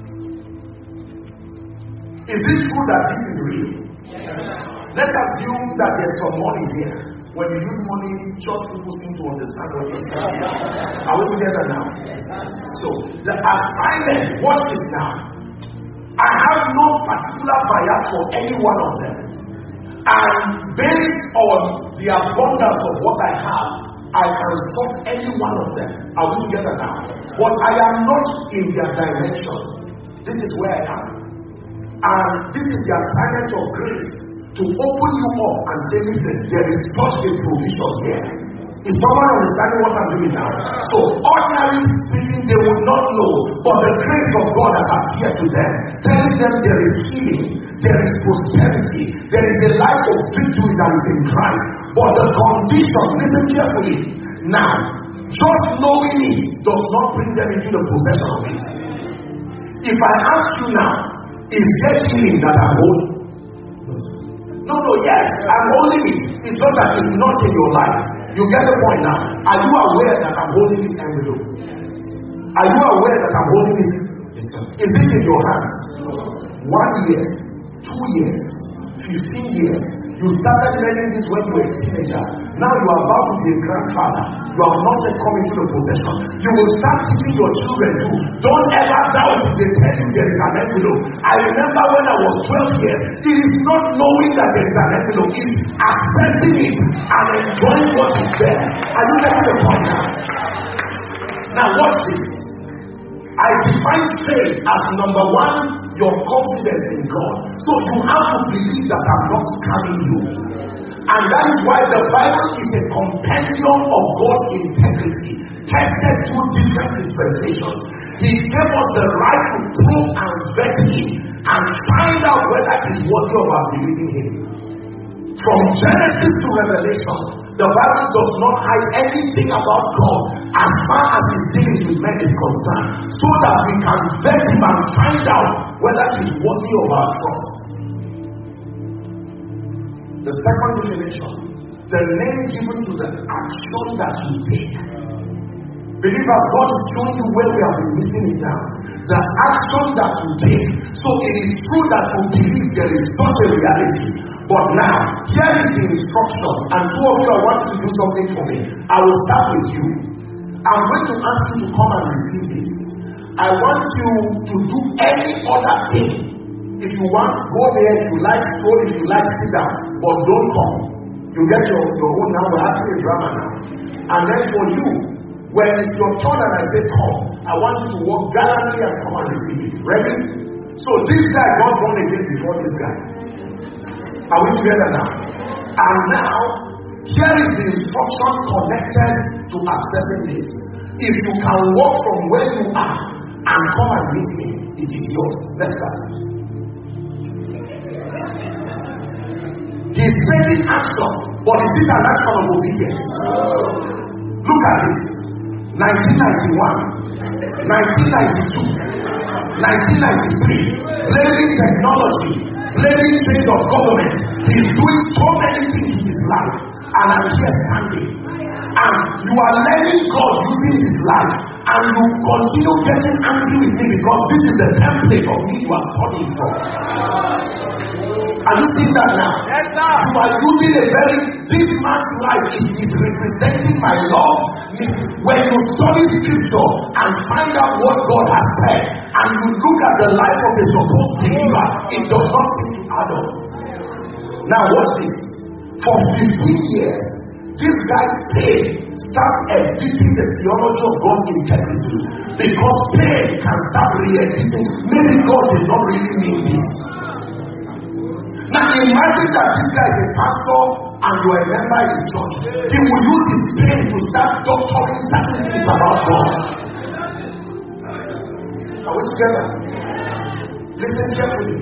Is it true that this is real? Yes. Let's assume that there's some money here. When you use money, church people seem to understand what you're saying. Are we together now? So, the assignment, watch this now. I have no particular bias for any one of them. And based on the abundance of what I have, I can sort any one of them. Are we together now? But I am not in their dimension. This is where I am. And this is the assignment of grace, to open you up and say, listen, there is such a provision here. Is someone understanding what I'm doing now? So, ordinarily speaking, they would not know, but the grace of God has appeared to them, telling them there is healing, there is prosperity, there is a life of victory that is in Christ. But the condition, listen carefully, now, just knowing it does not bring them into the possession of it. If I ask you now, is there healing that I'm holding? No, no, yes, I'm holding it. It's not that it's not in your life. You get the point now. Are you aware that I'm holding this envelope? Are you aware that I'm holding this? Is it in your hands? One year, two years, fifteen years. You started learning this when you were a teenager. Now you are about to be a grandfather. You have not yet come into the possession. You will start teaching your children too. Don't ever doubt if they tell you there is an envelope. I remember when I was twelve years, it is not knowing that there is an envelope. It's accessing it and enjoying what is there. Are you getting the point now? Now watch this. I define faith as number one, your confidence in God. So you have to believe that I'm not scamming you. And that is why the Bible is a compendium of God's integrity, tested through different dispensations. He gave us the right to probe and vet him and find out whether he's worthy of our believing him. From Genesis to Revelation, the Bible does not hide anything about God as far as his dealings with men is concerned, so that we can vet him and find out whether he's worthy of our trust. The second definition, the name given to the action that you take. Believers, God is showing you where we have been missing it now. The action that you take. So it is true that you believe there is such a reality. But now, here is the instruction. And two of you, I want you to do something for me. I will start with you. I'm going to ask you to come and receive this. I want you to do any other thing. If you want, go there. If you like, stroll. If you like, sit down. But don't come. You get your, your own now. We're having a drama now. And then for you, when it's your turn and I say come, I want you to walk gallantly and come and receive it. Ready? So this guy got born again before this guy. Are we together now? And now, here is the instruction connected to accessing this. If you can walk from where you are and come and meet him, it is yours. Let's start. He's taking action, but is it an action of obedience? Look at this. nineteen ninety-one, nineteen ninety-two, nineteen ninety-three, blaming technology, blaming things of government. He's doing so many things in his life, and I'm here standing. And you are learning God using his life, and you continue getting angry with me because this is the template of me you are studying from. Are you seeing that now? Yes, sir. You are using a very, this man's life is, is representing my love. When you study scripture and find out what God has said, and you look at the life of a supposed believer, it does not seem to add up. Now watch this. For fifteen years, this guy stayed starts editing the theology of God's integrity, because pain can start re-editing. Maybe God did not really mean this. Now imagine that this guy is a pastor and you are a member in his church. He will use his pain to start doctoring certain things about God. Are we together? Listen carefully.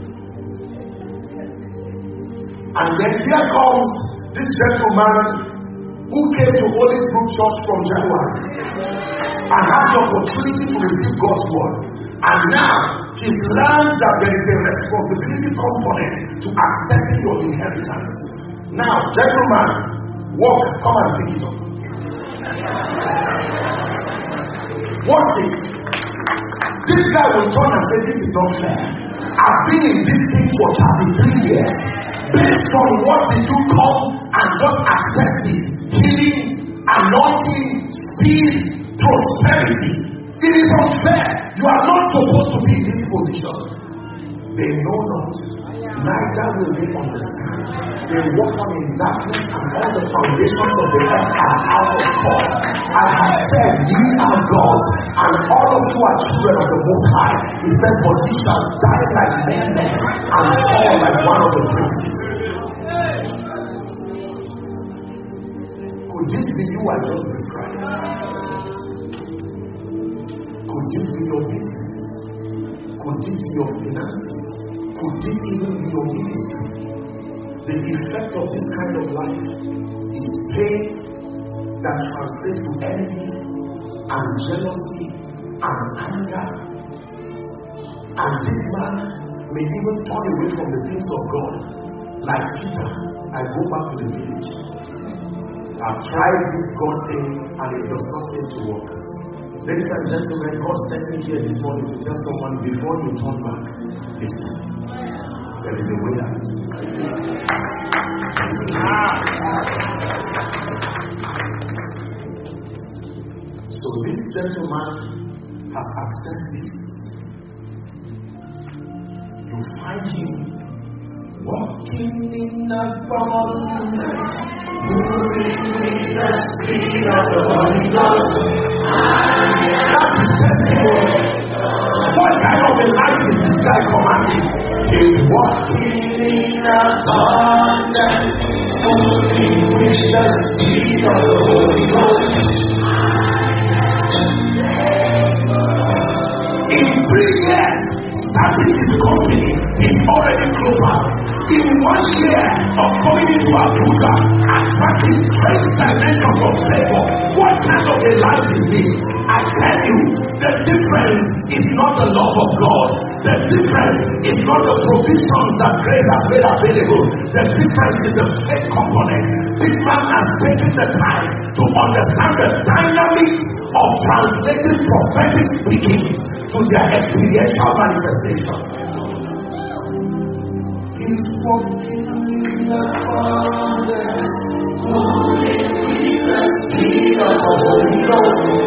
And then here comes this gentleman who came to Holy Group Church from January and had the opportunity to receive God's word. And now he's learned that there is a responsibility component to accessing your inheritance. Now, gentleman, walk, come and pick it up. Watch this. This guy will turn and say, this is not fair. I've been in this thing for thirty-three years. Based on what did you come and just access this? Healing, anointing, speed, prosperity. It is unfair. You are not supposed to be in this position. They know not, neither will they understand. They walk on in darkness, and all the foundations of the earth are out of course. I have said, ye are gods, and all of you are children of the Most High. He says, but ye shall die like men and fall like one of the princes. Could this be you I just described? Could this be your business? Could this be your finances? Could this even be your ministry? The effect of this kind of life is pain that translates to envy and jealousy and anger. And this man may even turn away from the things of God. Like Peter, I go back to the village. I've tried this God thing and it does not seem to work. Ladies and gentlemen, God sent me here this morning to tell someone, before you turn back, listen. There is a way out. There is a way out. So this gentleman has accessed this. You find him walking in abundance, moving with the speed of the Holy Ghost. That's his testimony. What kind of a life is this guy commanding? He's walking in abundance, moving with the speed of the Holy Ghost. In three years, starting his company, he's already global. In one year of coming into Abuja, attracting strange dimensions of favor. What kind of a life is this? I tell you, the difference is not the love of God. The difference is not the provisions that grace has made available. The difference is the faith component. This man has taken the time to understand the dynamics of translating prophetic speakings to their experiential manifestation. He's walking in the abundance, moving with the speed of the Holy Ghost.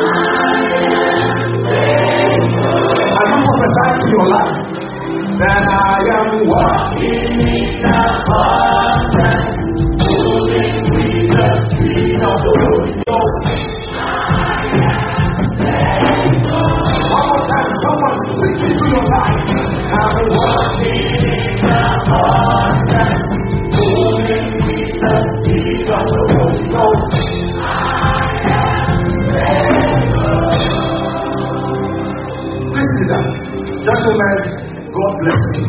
Are you prophesying to your life? That I am walking in abundance, moving with the speed of the Holy Ghost. One more time, someone speak into your life. I'm walking in abundance, moving with the speed of the Holy Ghost. Gentlemen, God bless you.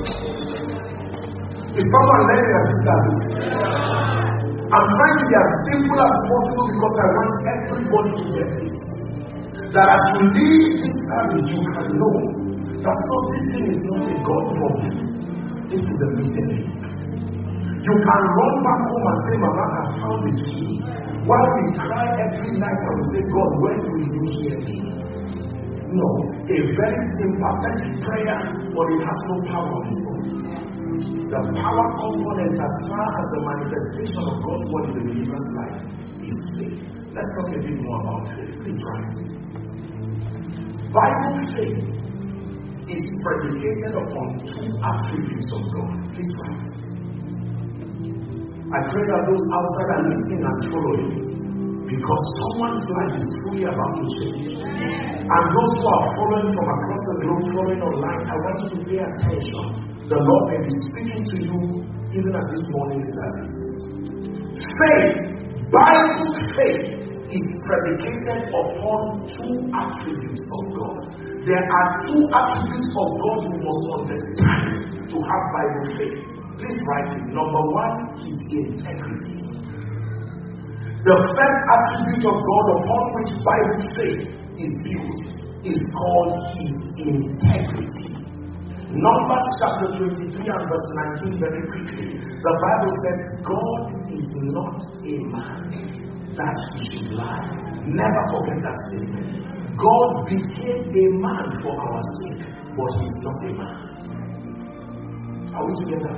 Is someone learning at this service? I'm trying to be as simple as possible because I want everybody to get this. That as you leave this service, you can know that so this thing is not a God problem. This is a mistake. You can run back home and say, Mama, I found the key. While we cry every night and we say, God, when will you hear me? No, a very sympathetic prayer, but it has no power on its own. The power component, as far as the manifestation of God's word in the believer's life, is faith. Let's talk a bit more about faith. Please write. Bible faith is predicated upon two attributes of God. Please write. I pray that those outside are listening and following. Because someone's life is truly about to change. And those who are following from across the globe, following online, I want you to pay attention. The Lord may be speaking to you even at this morning service. Faith, Bible faith, is predicated upon two attributes of God. There are two attributes of God you must understand to have Bible faith. Please write it. Number one is integrity. The first attribute of God upon which Bible faith is built is called His integrity. Numbers chapter twenty-three and verse nineteen, very quickly. The Bible says, God is not a man that He should lie. Never forget that statement. God became a man for our sake, but He's not a man. Are we together?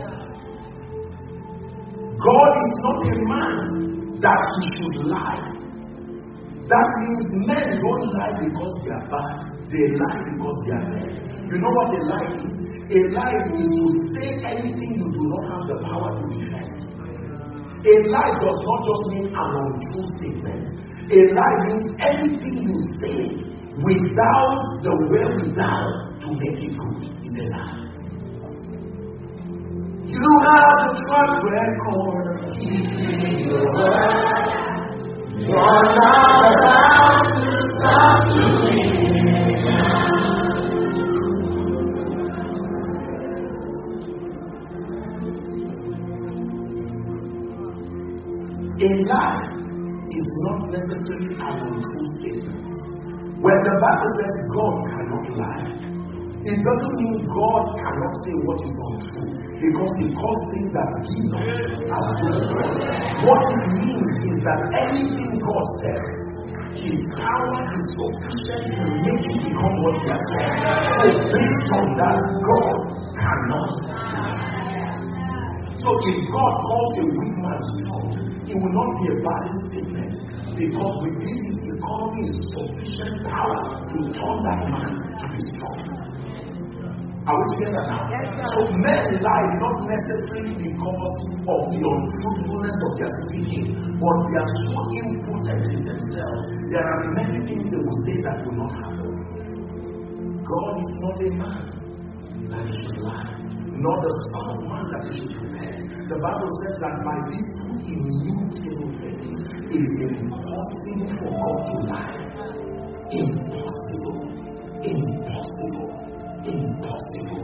God is not a man that He should lie. That means men don't lie because they are bad. They lie because they are men. You know what a lie is? A lie is to say anything you do not have the power to defend. A lie does not just mean an untrue statement. A lie means anything you say without the wherewithal to make it good is a lie. You have a track record of keeping your word. You're not about to stop doing it now. A lie is not necessarily an untrue statement. When the Bible says God cannot lie, it doesn't mean God cannot say what is untrue, because He calls things that be not as though God. What it means is that anything God says, His power is sufficient to make it become what He has said. So based on that, God cannot lie. So if God calls a weak man strong, it will not be a bad statement, because within His economy is sufficient power to turn that man to be strong. Are we together now? Yes, so men lie not necessarily because of the untruthfulness of their speaking, but they are so impotent in themselves. There are many things they will say that will not happen. God is not a man that He should lie, nor the Son of Man that He should repent. The Bible says that by these two immutable things, it is impossible for God to lie. Impossible. Impossible. Impossible.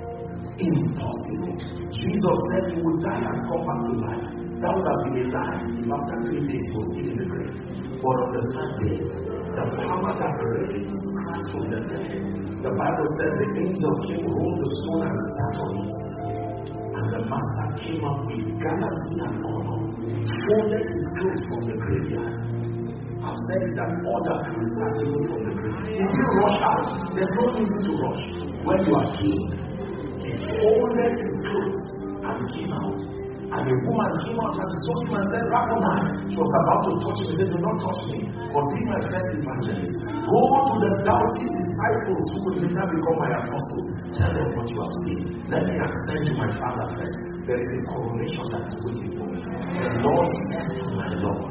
Impossible. Jesus said He would die and come back to life. That would have been a lie if after three days He was still in the grave. But on the third day, the power that raised Christ from the dead, the Bible says the angel came, rolled the stone and sat on it. And the Master came up with gallantry and honor, folded His clothes from the graveyard. I've said it that order can start to move from the grave. If you rush out, there's no reason to rush. When you are king, He folded His clothes and came out. And a woman came out and saw Him and said, Rabboni. She was about to touch Him. He said, do not touch me, but be my first evangelist. Go to the doubting disciples who will later become my apostles. Tell them what you have seen. Let me ascend to my Father first. There is a coronation that is waiting for me. The Lord said to my Lord.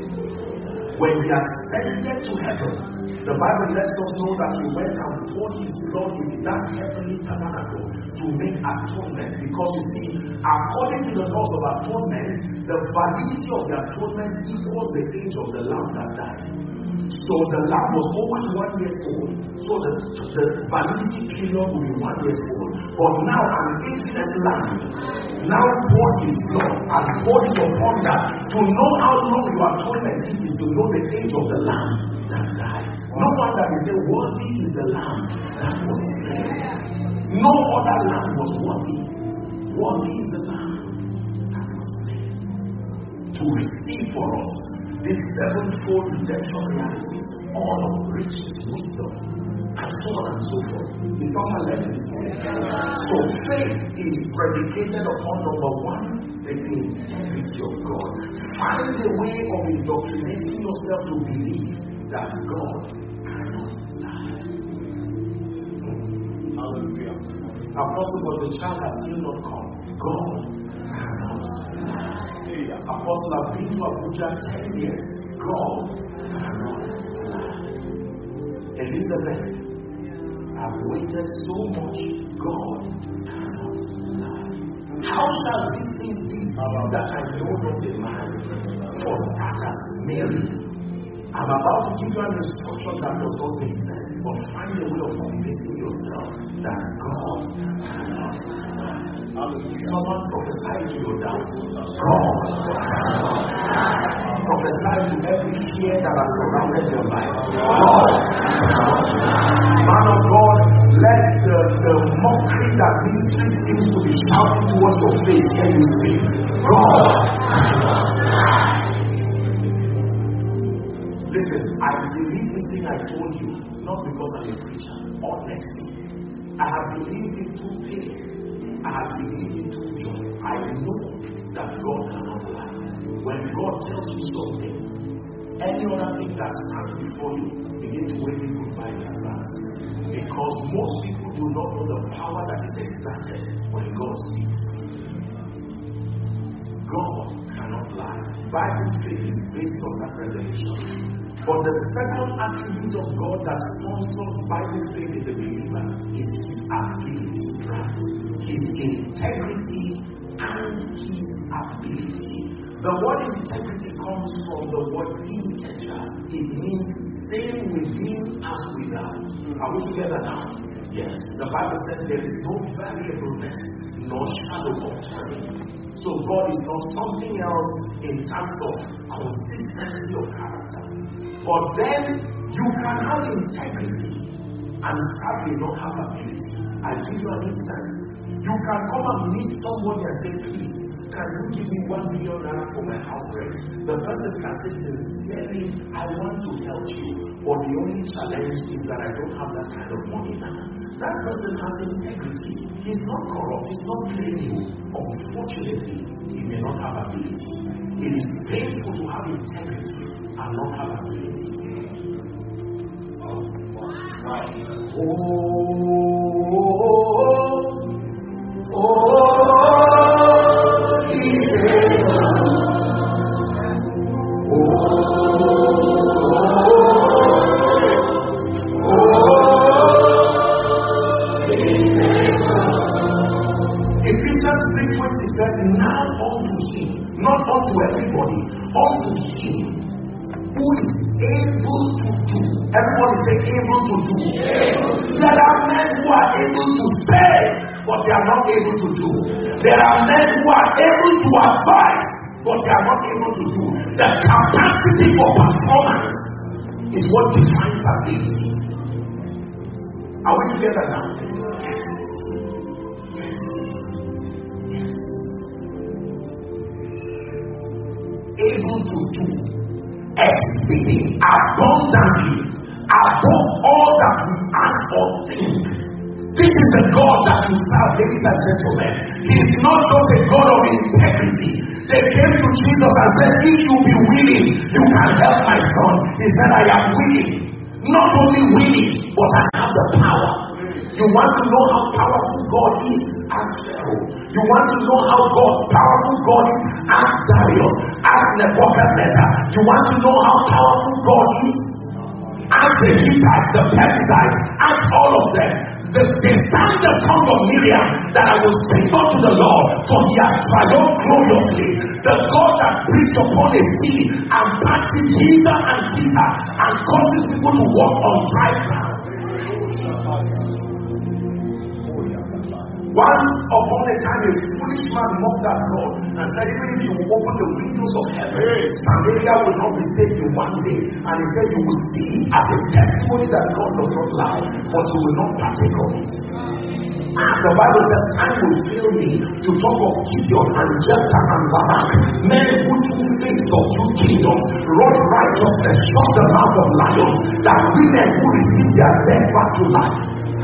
When He ascended to heaven, the Bible lets us know that He went and poured His blood in that heavenly tabernacle to make atonement. Because you see, according to the laws of atonement, the validity of the atonement equals the age of the lamb that died. So the lamb was always one year old. So the, the validity period will be one year old. But now an ageless lamb now poured His blood and poured it upon that. To know how long your atonement is, is to know the age of the lamb that died. No wonder He said, worthy is the lamb that was slain. No other lamb was worthy. Worthy is the lamb that was slain. To receive for us these sevenfold redemption realities, honor, riches, wisdom, and so on and so forth. It's not my level this morning. So faith is predicated upon number one, the integrity of God. Find a way of indoctrinating yourself to believe that God cannot lie. Hallelujah. Apostle, but the child has still not come. God cannot lie. Apostle, I've been to Abuja ten years. God cannot lie. Elizabeth, I've waited so much. God cannot lie. How shall these things be that I know not a man? For starters, Mary. I'm about to give you an instruction that does not make sense, but find a way of convincing yourself that God cannot lie. Someone prophesy to your doubt. God cannot lie. Prophesy to every fear that has surrounded your life. God cannot lie. Man of God, let the, the mockery that ministry seems to be shouting towards your face hear you speak. God cannot lie. Listen, I believe this thing I told you, not because I'm a preacher. Honestly, I have believed it through pain. I have believed it through joy. I know that God cannot lie. When God tells you something, any other thing that stands before you, begin to wave it goodbye in advance. Because most people do not know the power that is exerted when God speaks. God cannot lie. Bible faith is based on that revelation. But the second attribute of God that sponsors Bible faith in the believer is his ability, right? His integrity and his ability. The word integrity comes from the word integer. It means same within as without. Are we together now? Yes. The Bible says there is no variableness nor shadow of turning. So God is not something else in terms of consistency of character. But then you can have integrity and sadly not have ability. I'll give you an instance. You can come and meet somebody and say, please, can you give me one million naira for my house rent? The person can say sincerely, I want to help you. But the only challenge is that I don't have that kind of money now. That person has integrity. He's not corrupt. He's not playing you. Unfortunately, he may not have ability. It is painful to have integrity and not have ability. Oh, oh, oh, oh, Ephesians three twenty says, now unto him, not unto everybody, unto him who is able to do. Everybody say able to do. There are men who are able to say, but they are not able to do. There are men who are able to advise, but they are not able to do. The capacity for performance is what defines ability. Are we together now? Yes. Yes. Yes. Able to do exceeding abundantly above all that we ask or think. This is the God that you serve, ladies and gentlemen. He is not just a God of integrity. They came to Jesus and said, if you be willing, you can help my son. He said, I am willing. Not only willing, but I have the power. You want to know how powerful God is? Ask Pharaoh. You want to know how God, powerful God is? Ask Darius. Ask Nebuchadnezzar. You want to know how powerful God is? Ask the Hittites, the Perizzites. Ask all of them. The, they sang the song of Miriam that I will sing unto the Lord, for he has triumphed gloriously. The God that breathes upon a sea and backs it hither and thither and causes people to walk on dry ground. Once upon a time, a foolish man mocked at God and said, even if you open the windows of heaven, Samaria will not be saved in one day. And he said, you will see it as a testimony that God does not lie, but you will not partake of it. And the Bible says, time will fail me to talk of Gideon and Jephthah and Barak, men who through faith subdued kingdoms, wrought righteousness, shut the mouth of lions, that women who received their dead back to life.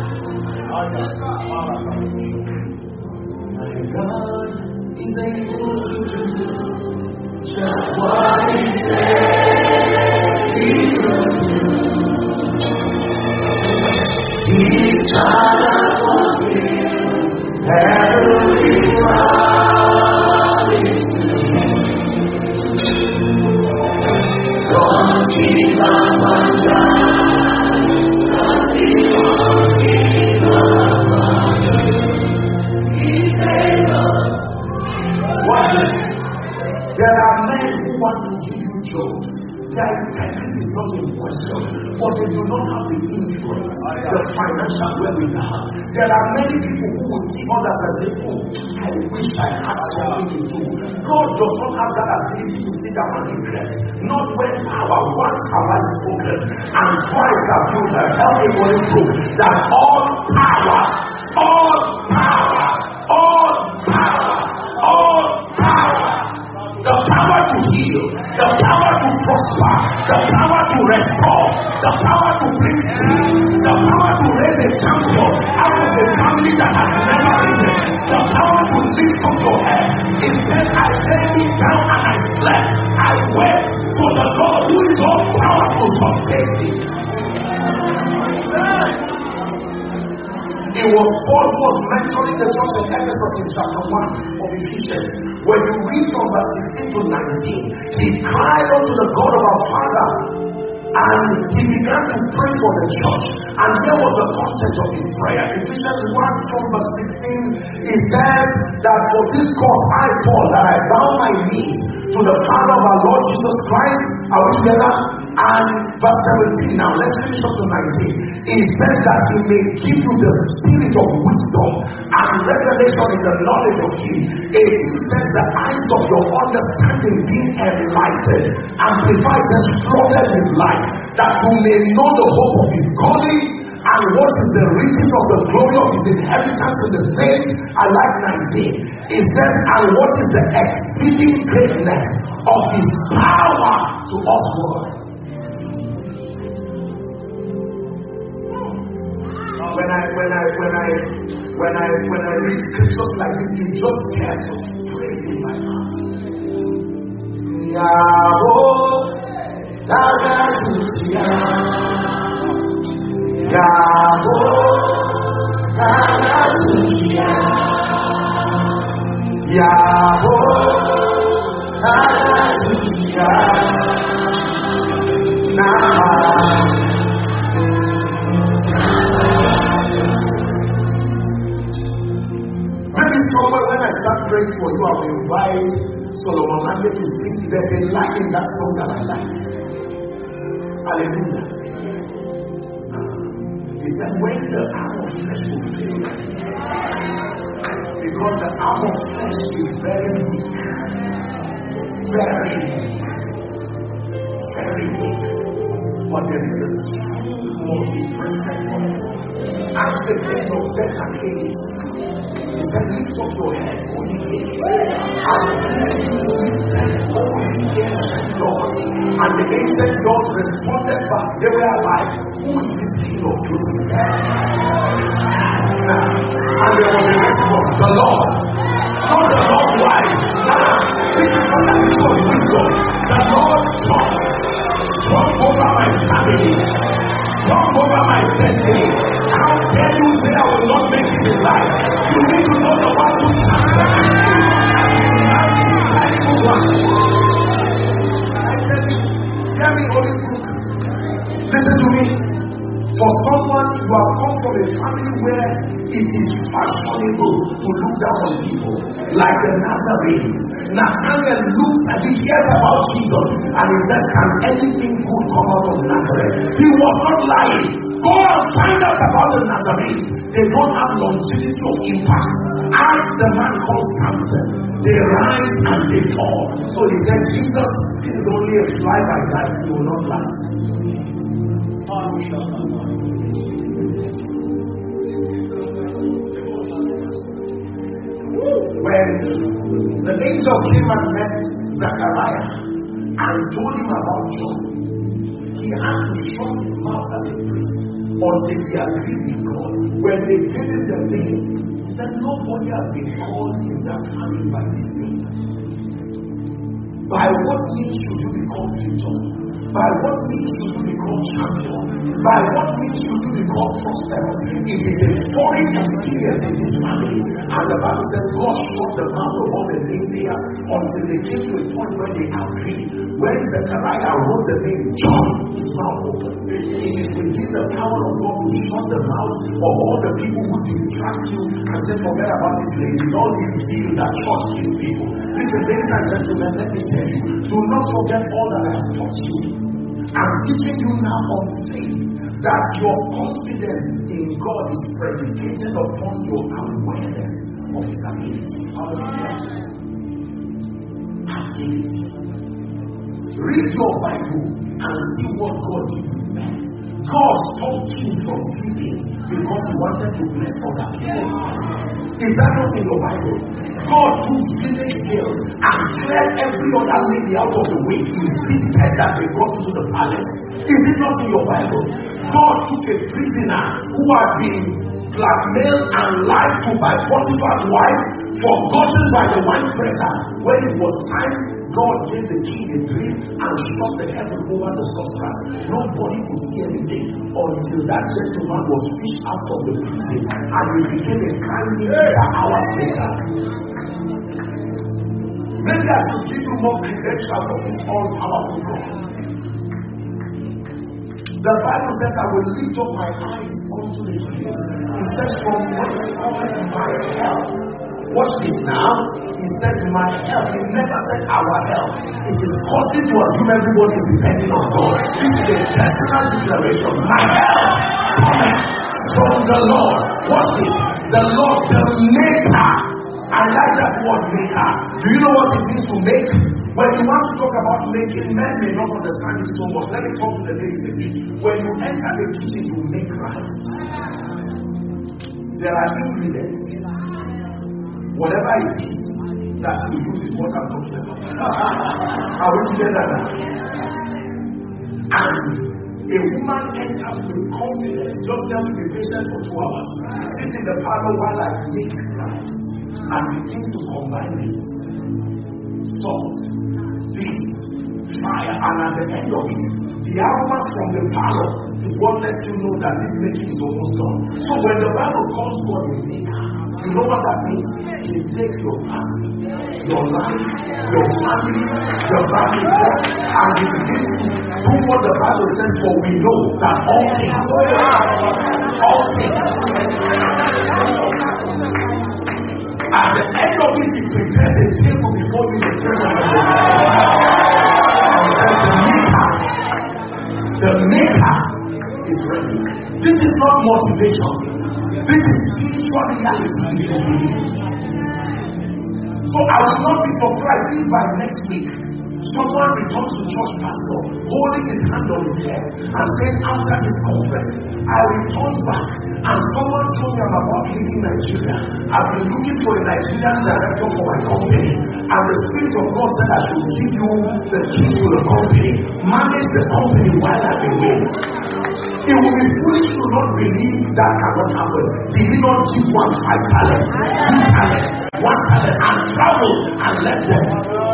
My God is able to do just what he said he would do. He's trying to fulfill every promise to me. individuals, their integrity is not in question, but they do not have the influence, the financial wherewithal. There are many people who will see others and say, oh, I wish I had something to do. God does not have that ability to sit down and regret. Not when power, once have I spoken, and twice have you heard. Help me for it, proof that all power, all power, all power, all power, the power to heal, the power to prosper, the power to restore, the power to bring peace, the power to raise a champion out of a family that has never risen, the power to lift up your head. It said, I lay me down and I slept, I wept, for the Lord who is all powerful sustained me. It was Paul who was mentoring the church of Ephesus in chapter one of Ephesians. When you read from verse sixteen to nineteen, he cried unto the God of our Father, and he began to pray for the church. And here was the content of his prayer. Ephesians one from verse sixteen, it says that for this cause I, Paul, that I bow my knees to the Father of our Lord Jesus Christ. Are we together? And verse seventeen, now let's finish up to nineteen. It says that he may give you the spirit of wisdom and revelation in the knowledge of him. It says the eyes of your understanding being enlightened, amplified and flooded with light, that you may know the hope of his calling and what is the riches of the glory of his inheritance in the saints. I like nineteen. It says, and what is the exceeding greatness of his power to usward. When I when I when I when I when I read scriptures like this, it just tears of praise in my heart. Yahweh, Yahweh, Yahweh, Yahweh, maybe somewhere when I start praying for you, I will invite Solomon Mande to sing. There's a line in that song that I like. Hallelujah. He said, when the arm of flesh will fail, because the arm of flesh is very weak, very weak, very weak, but there is a strong multi-percent one. Ask the death of death and Hades. He said, lift up your head, O ye gates, and be lifted, O ye ancient doors. And the ancient doors responded back. They were like, who is this King of glory? And there was a response, the Lord. Not the Lord wise. This is not the king of wisdom. The Lord strong. Strong over my family. Strong over my destiny. How dare you say I will not make it in life? You need to know the one who stands there. I tell you, hear me, Holy Book. Listen to me. For someone, you have come from a family where it is fashionable to look down on people, like the Nazarenes. Nathanael looks and he hears about Jesus, and he says, can anything good come out of Nazareth? He was not lying. Go and find out about the Nazarenes. They don't have longevity of impact. Ask the man called Samson. They rise and they fall. So he said, Jesus, this is only a fly by night. It will not last. When the angel came and met Zachariah and told him about John, he had to shut his mouth as a priest until he agreed with God. When they gave him the name, he said, nobody has been called in that family by this name. By what means should you be called John? By what means should you become champion? By what means should you become prosperous? It is a foreign experience in this family. And the Bible says God shut the mouth of all the naysayers until they came to a point where they agreed. When Zechariah wrote the name John, his mouth opened. It is within the power of God to shut the mouth of all the people who distract you and say, forget about these ladies, all these deals that trust these people. Listen, ladies and gentlemen, let me tell you, do not forget all that I have taught you. I'm teaching you now on faith that your confidence in God is predicated upon your awareness of His ability. Hallelujah. Ability. Read your Bible and see what God did with men. God stopped you from sleeping because He wanted to bless other people. Is that not in your Bible? God took village girls and cleared every other lady out of the way. He insisted that they got into the palace. Is it not in your Bible? God took a prisoner who had been blackmailed and lied to by Potiphar's wife, forgotten by the wine presser. When it was time, God gave the king a dream and shut the heaven over the sorcerers. Nobody could see anything until that gentleman was fished out from the prison and he became a prime minister hours later. Maybe I should give you more credentials of this all-powerful God. The Bible says, I will lift up my eyes unto the hills. It says, from whence cometh my help? Watch this now. He says, my help. He never said our help. It is costly to assume everybody is depending on God. This is a personal declaration. My help cometh from the Lord. Watch this. The Lord, the Maker. I like that word maker. Do you know what it means to make? When you want to talk about making, men may not understand it so much. Let me talk to the ladies a bit. When you enter the kitchen, you make rice. There are ingredients. Whatever it is that you use is what I'm talking about. Are we together now? And a woman enters with confidence, just tells me be patient for two hours. Sit in the parlor while I make rice. And begins to combine this salt, this, fire, and at the end of it, the aromas from the parlor is what lets you know that this making is almost done. So when the Bible calls God a maker, you know what that means? He takes your past, your life, your family, your family work, and he begins to do what the Bible says, for we know that all things, all things, at the end of it, he prepares a table before you in the presence of the Lord. He says, the maker, the maker is ready. This is not motivation. This is spiritual reality. So I will not be surprised if by next week someone returns to church pastor holding his hand on his head and saying, after this conference, I return back and someone told me I'm about leaving Nigeria. I've been looking for a Nigerian director for my company, and the Spirit of God said I should give you the keys to the company. Manage the company while I'm away. It will be foolish to not believe that cannot happen. Did he not give one five talent, two talent, one talent, and travel and let them?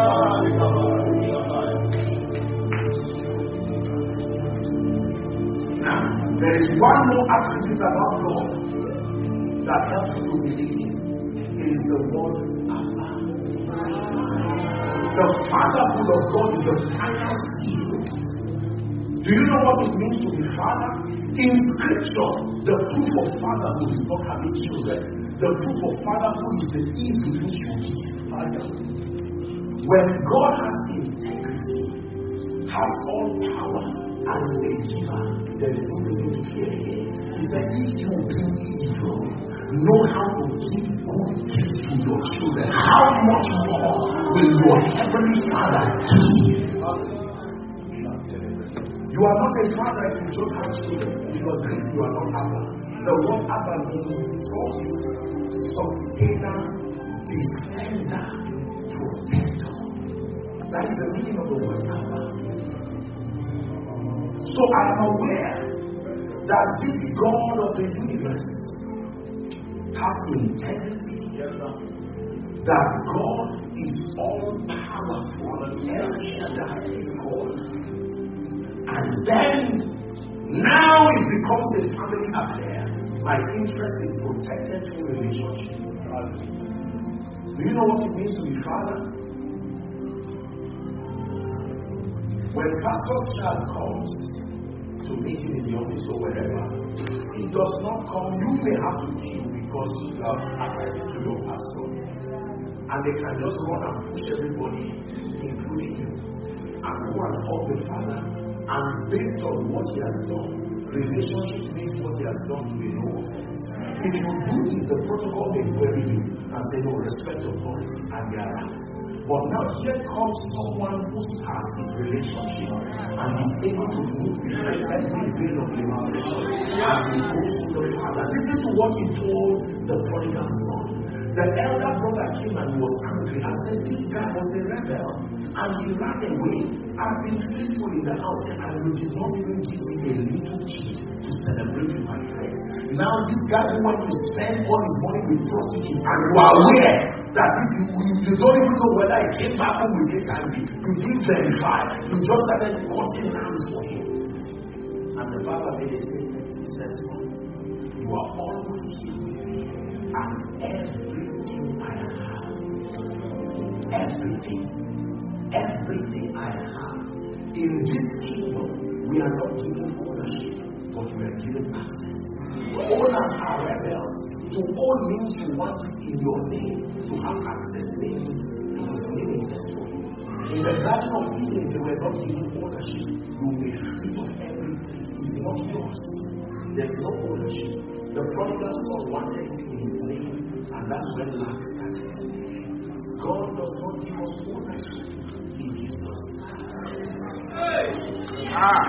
Now, there is one more attribute about God that helps you to believe Him. It is the word Abba. The fatherhood of God is the final seal. Do you know what it means to be father? In scripture, the proof of fatherhood is not having children. The proof of fatherhood is the ease with which you give. When God has integrity, has all power, and is a giver, there is no reason to fear again. He said, if you do evil, know how to give good gifts to your children, how much more will your heavenly Father give? You are not a father if you just have children. You are great, you are not Abba. The word Abba means source, sustainer, defender, protector. That is the meaning of the word Abba. So I am aware that this God of the universe has integrity. That God is all powerful. El Shaddai is called. And then, now it becomes a family affair. My interest is protected through relationship. Do you know what it means to be father? When pastor's child comes to meet him in the office or wherever, he does not come. You may have to queue because you have attended to your pastor. And they can just run and push everybody, including you, and go and hug the father. And based on what he has done, relationship means what he has done to be no offense. If you do this, the protocol may query you and say, no, respect authority, and they are right. But now here comes someone whose past is relationship, and is able to move behind every veil of limitation, and he goes to the father. Listen to what he told the prodigal son. The elder brother came and was angry and said, this guy was a rebel, and he ran away. I've been faithful in the house, and you did not even give me a little treat to celebrate with my friends. Now this guy who went to spend all his money with prostitutes, and you are aware that if you, you, you don't even know whether he came back home with H I V, you didn't verify, you just started cutting hands for him. And the father made a statement. He said, son, you are always here with me, and everything I have, everything, everything I have, in this kingdom, we are not given ownership, but we are given access. Owners are rebels. To own means you want it in your name. To have access means it is meaningless for you. In the Garden of Eden, they were not given ownership. You may eat of everything. It's not yours. There is no ownership. The prodigal son wanted it in his name, and that's when lack started. God does not give us ownership. He gives us access. Ah.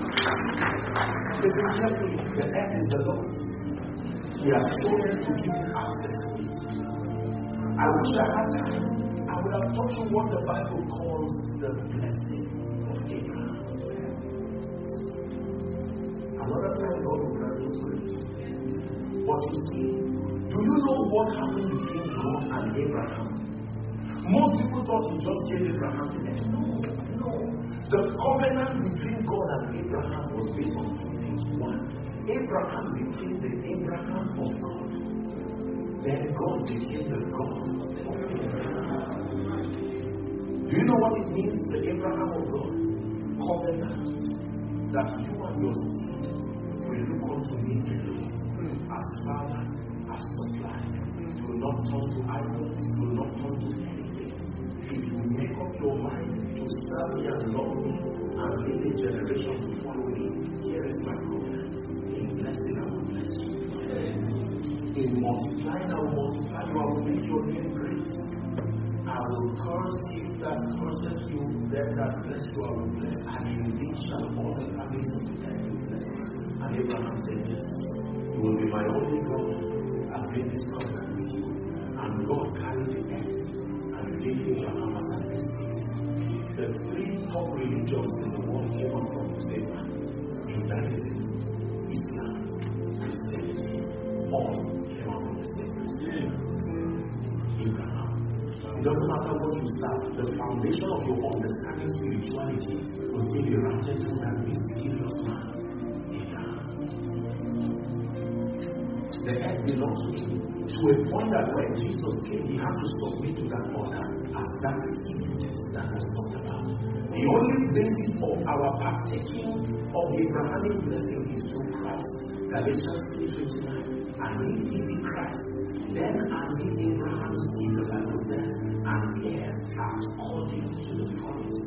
Listen carefully. The earth is the Lord's. We are chosen to give him access to it. I wish I had time. I would have taught you what the Bible calls the blessing of Abraham. Another time God will grant us grace. But you see, do you know what happened between God and Abraham? Most people thought he just gave Abraham the land. No, no. The covenant between God and Abraham was based on two things. One, Abraham became the Abraham of God. Then God became the God of Abraham. Do you know what it means, the Abraham of God? Covenant. That you and your seed will look unto me alone as Father, as supplier. Do not turn to idols, do not turn to anything. If you make up your mind to serve me and love me and lead a generation to follow me, here is my covenant. In blessing, I will bless you. In multiplying, I will multiply you. I will make your name great. I will curse you that curses you, them that bless you, I will bless. And in thee shall all the families of the earth be blessed. And Abraham said, yes, you will be my only God. I've made this covenant with you. And God carried the earth and gave Abraham as an estate. The three top religions in the world came up from the same man: Judaism, Islam, Christianity. All came out from the same person. Abraham. It doesn't matter what you start, the foundation of your understanding spirituality will still be routed through that mysterious man, Abraham. The earth belongs to him. To a point that when Jesus came, he had to submit to that order as that seed that was talked about. The only basis of our partaking of the Abrahamic blessing is through Christ. Galatians three twenty-nine. And if he be Christ, then are we Abraham's seed, the Bible says, and heirs according to the promise.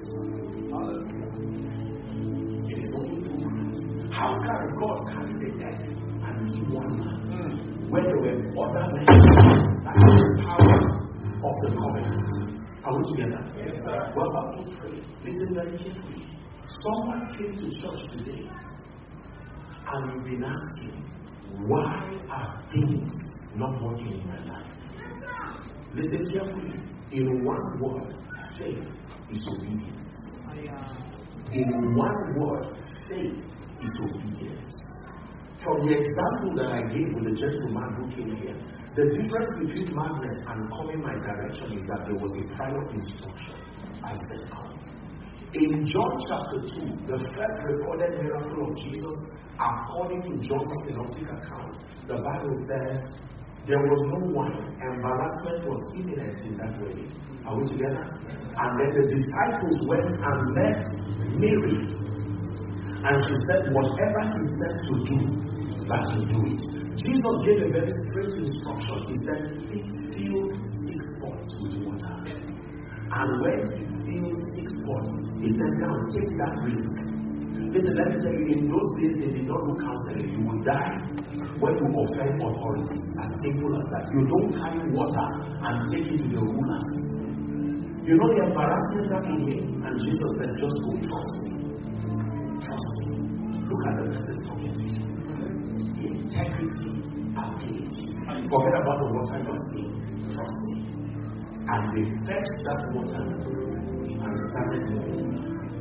It is only through Christ. How can God carry the earth and give one man when there were other men? That is the power of the covenant. Are we together? Yes, sir. We're about to pray. Listen very carefully. Someone came to church today and you've been asking, why are things not working in my life? Listen carefully. In one word, faith is obedience. In one word, faith is obedience. From the example that I gave with the gentleman who came here, the difference between madness and coming my direction is that there was a prior instruction. I said, come. In John chapter two, the first recorded miracle of Jesus, according to John's synoptic account, the Bible says there was no wine. Embarrassment was imminent in that wedding. Are we together? And then the disciples went and met Mary. And she said, whatever he says to do, that you do it. Jesus gave a very straight instruction. He said, fill six pots with water. And when he filled six pots, he said, now take that risk. Listen, let me tell you, in those days they did not do counseling. You will die when you offend authorities. As simple as that. You don't carry water and take it to the rulers. You know the embarrassment that he made? And Jesus said, just go, trust me. Trust me. Look at the person talking to you. Integrity, ability. Forget about the water you are seeing. Trust me. And they fetched that water and started moving.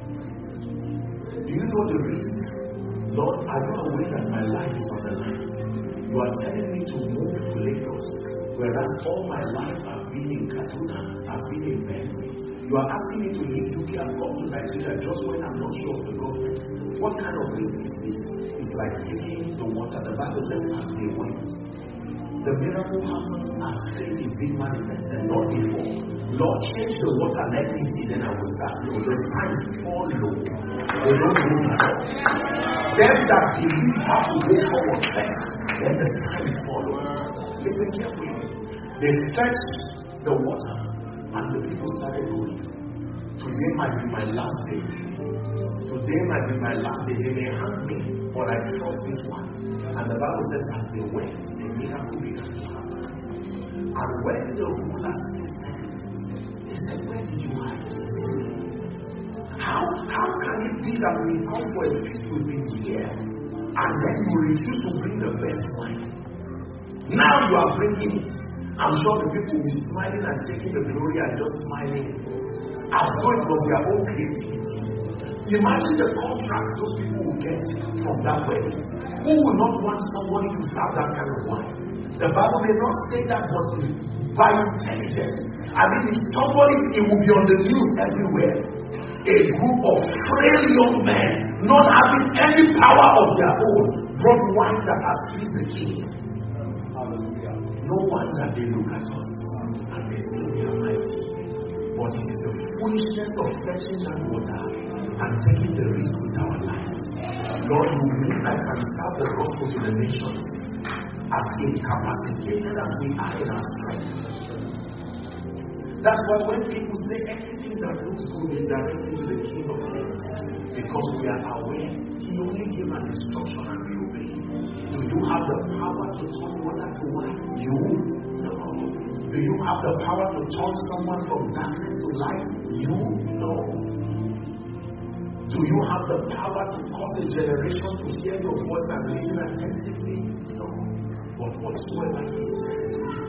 Do you know the risk? Lord, are you aware that my life is on the line? You are telling me to move to Lagos, whereas all my life I've been in Kaduna, I've been in Benue. You are asking me to leave U K and come to Nigeria just when I'm not sure of the government. What kind of risk is this? It's like taking the water. The Bible says as they went. The miracle happens as faith is being manifested, not before. Lord, change the water, let me see, then I will start. No, the signs follow. They don't go before. Them that believe have to go forward first, then the signs follow. Listen carefully. They fetched the water, and the people started going. Today might be my last day. Today might be my last day. They may hang me, but I trust this one. And the Bible says, as they went, the miracle began to happen. And when the rulers tasted it, they said, where did you hide this? How, how can it be that we come for a feast with you here, and then you refuse to bring the best wine? Now you are bringing it. I'm sure the people will be smiling and taking the glory and just smiling, as though it was their own creativity. Imagine the contract those people will get from that wedding. Who will not want somebody to serve that kind of wine? The Bible may not say that, but by intelligence. I mean, if somebody, it will be on the news everywhere. A group of frail young men, not having any power of their own, brought wine that has pleased the king. No wonder they look at us and they say we are mighty. But it is the foolishness of fetching that water and taking the risk with our lives. Lord, you mean I can serve the gospel to the nations as incapacitated as we are in our strength. That's why when people say anything that looks good is directed to the King of Kings, because we are aware he only gave an instruction and we obey. Do you have the power to turn water to wine? You? No. Do you have the power to turn someone from darkness to light? You? No. Do you have the power to cause a generation to hear your voice and listen attentively? No. But whatsoever he says to you.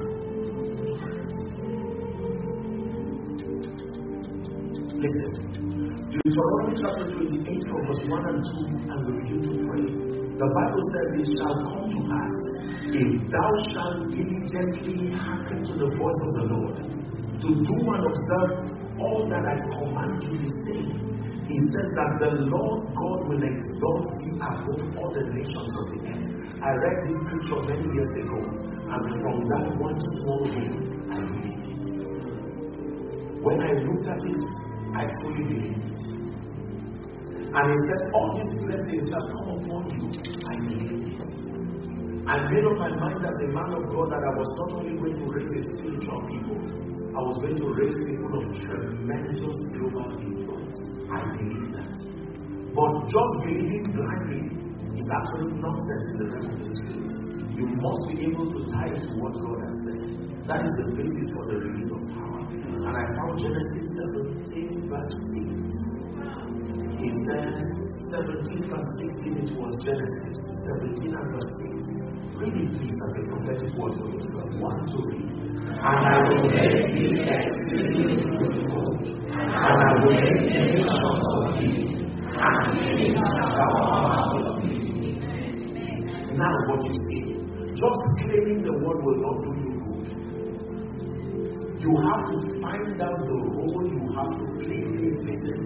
Listen. Deuteronomy chapter twenty-eight from verse one and two, and we begin to pray. The Bible says, it shall come to pass, if thou shalt diligently hearken to the voice of the Lord, to do and observe all that I command you this day. He says that the Lord God will exalt thee above all the nations of the earth. I read this scripture many years ago, and from that one small day, I believed it. When I looked at it, I truly believed it. And it says, all these blessings shall come upon you. I believed it. I made up my mind as a man of God that I was not only going to raise a spiritual people, I was going to raise people of tremendous global influence. I believe that. But just believing blindly is absolute nonsense in the realm of the spirit. You must be able to tie it to what God has said. That is the basis for the release of power. And I found Genesis seventeen verse six. He says, seventeen verse sixteen, it was Genesis seventeen and verse six. Read it please as a prophetic word for yourself. One to read. And I will make thee exceedingly fruitful, and I will make nations of thee, and kings shall come out of thee. Now what you see, just claiming the word will not do you good. You have to find out the role you have to play. Please listen.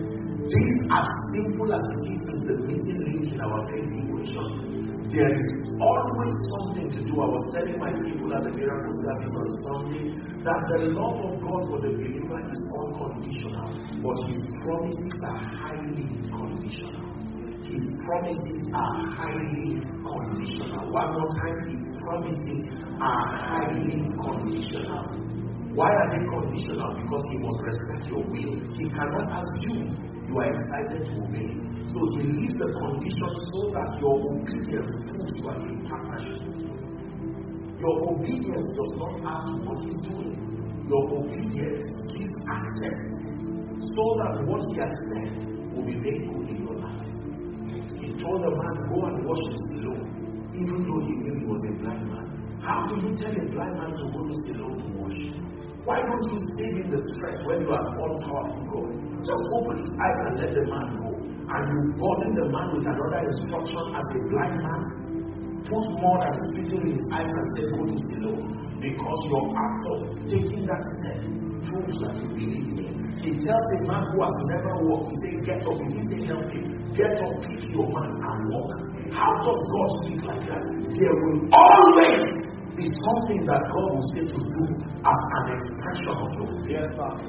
This, as simple as it is, is the missing link in our faith equation. There is always something to do. I was telling my people at the miracle service on Sunday that the love of God for the believer is unconditional, but His promises are highly conditional. His promises are highly conditional. One more time, His promises are highly conditional. Why are they conditional? Because He must respect your will. He cannot assume you are excited to obey. So He leaves the conditions so that your obedience proves you are in partnership with Him. Your obedience does not add to what He's doing. Your obedience gives access so that what He has said will be made good in your life. He told the man, go and wash in Siloam, even though he knew he was a blind man. How do you tell a blind man to go to Siloam to wash? Why don't you save him the stress when you are all-powerful God? Just open his eyes and let the man go. And you burden the man with another instruction as a blind man. Put more than spitting in his eyes and say, go to Siloam. Because your act of taking that step proves that you believe in Him. He tells a man who has never walked, He says, get up. He didn't say help him. Get up, pick your man and walk. How does God speak like that? There will always be something that God will say to do as an expression of your faith.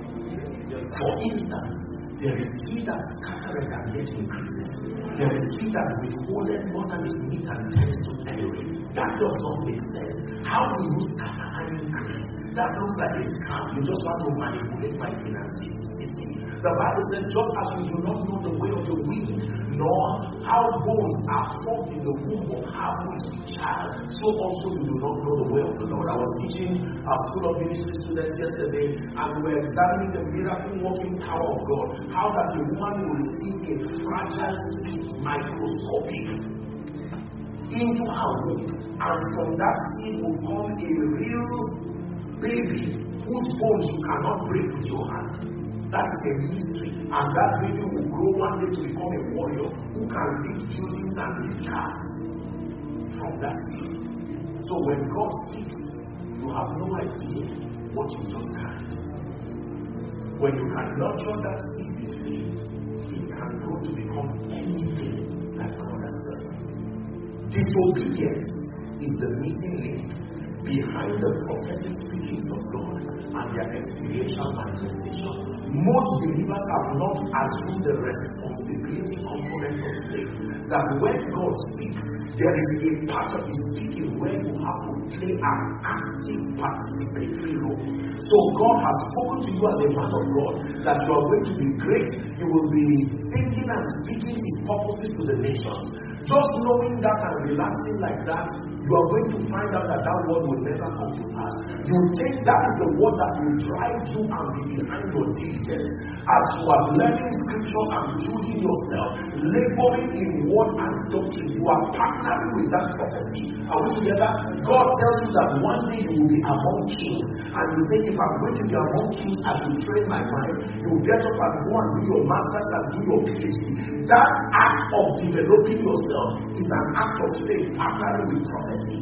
For instance, there is he that scattereth and yet increaseth. There is he that withholdeth more than is meet and tends to penury. That does not make sense. How do you scatter and increase? That looks like a scam. You just want to manipulate my finances. You see, the Bible says, just as you do not know the way of the wind, nor how bones are formed in the womb of her who is with child, so also you do not know the way of the Lord. I was teaching our school of ministry students yesterday, and we were examining the miracle working power of God. How that a woman will receive a fragile seed, microscopic, into her womb, and from that seed will come a real baby whose bones you cannot break with your hand. That is a mystery. And that baby will grow one day to become a warrior who can lift buildings and lift cars from that seed. So when God speaks, you have no idea what you just carried. When you can nurture that seed with faith, it can grow to become anything that God has said. Disobedience is the missing link behind the prophetic speakings of God and their experiential manifestation. Most believers have not assumed the responsibility component of faith, that when God speaks, there is a part of His speaking where you have to play an active participatory role. So God has spoken to you as a man of God that you are going to be great. You will be thinking and speaking His purposes to the nations. Just knowing that and relaxing like that, you are going to find out that that word will never come to pass. You think that is the word that will drive you and be behind your diligence. As you are learning scripture and building yourself, laboring in word and doctrine, you are partnering with that prophecy. Are we together? God tells you that one day you will be among kings. And you say, if I'm going to be among kings, I should train my mind. You get up and go and do your master's and do your PhD. That act of developing yourself is an act of faith, partnering with prophecy.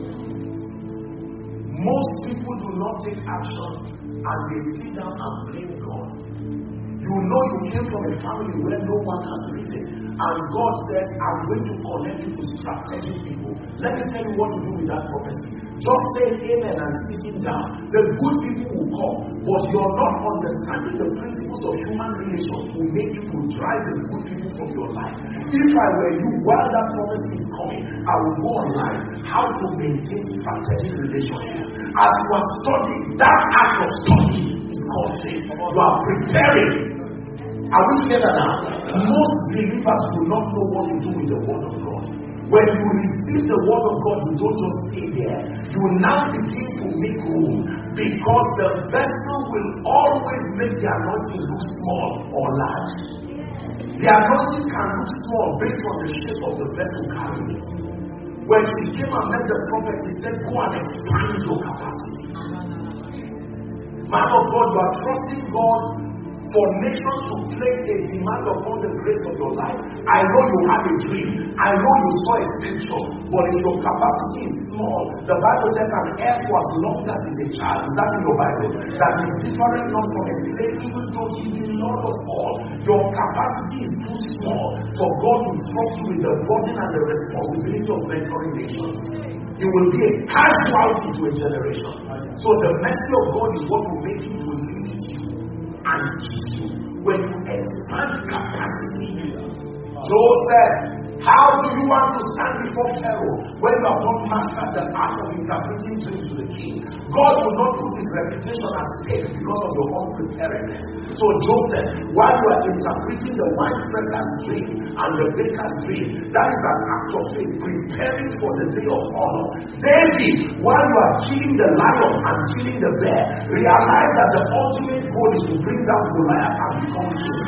Most people do not take action and they sit down and blame God. You know you came from a family where no one has risen, and God says, I'm going to connect you to strategic people. Let me tell you what to do with that prophecy. Just say amen and sitting down. The good people will come, but you're not understanding the principles of human relations will make you to drive the good people from your life. If I were you, while that prophecy is coming, I will go online how to maintain strategic relationships. As you are studying, that act of study is called faith. You are preparing. Are we together now? Most believers do not know what to do with the word of God. When you receive the word of God, you don't just stay there. You now begin to make room, because the vessel will always make the anointing look small or large. The anointing can look small based on the shape of the vessel carrying it. When she came and met the prophet, he said, go and expand your capacity. Man of God, you are trusting God for nations to place a demand upon the grace of your life. I know you have a dream. I know you saw a scripture, but if your capacity is small, the Bible says an heir for as long as he's a child. Is that in your Bible? That is different not from a slave, even though he is Lord of all. Your capacity is too small for God to trust you with the burden and the responsibility of mentoring nations. You will be a casualty to a generation. So the mercy of God is what will make you to lead you and keep you. When you expand capacity, Joseph, how do you want to stand before Pharaoh when you have not mastered the art of interpreting dreams to the king? God will not put his reputation at stake because of your unpreparedness. So Joseph, while you are interpreting the wine presser's dream and the baker's dream, that is an act of faith, preparing for the day of honor. David, while you are killing the lion and killing the bear, realize that the ultimate goal is to bring down Goliath and become king.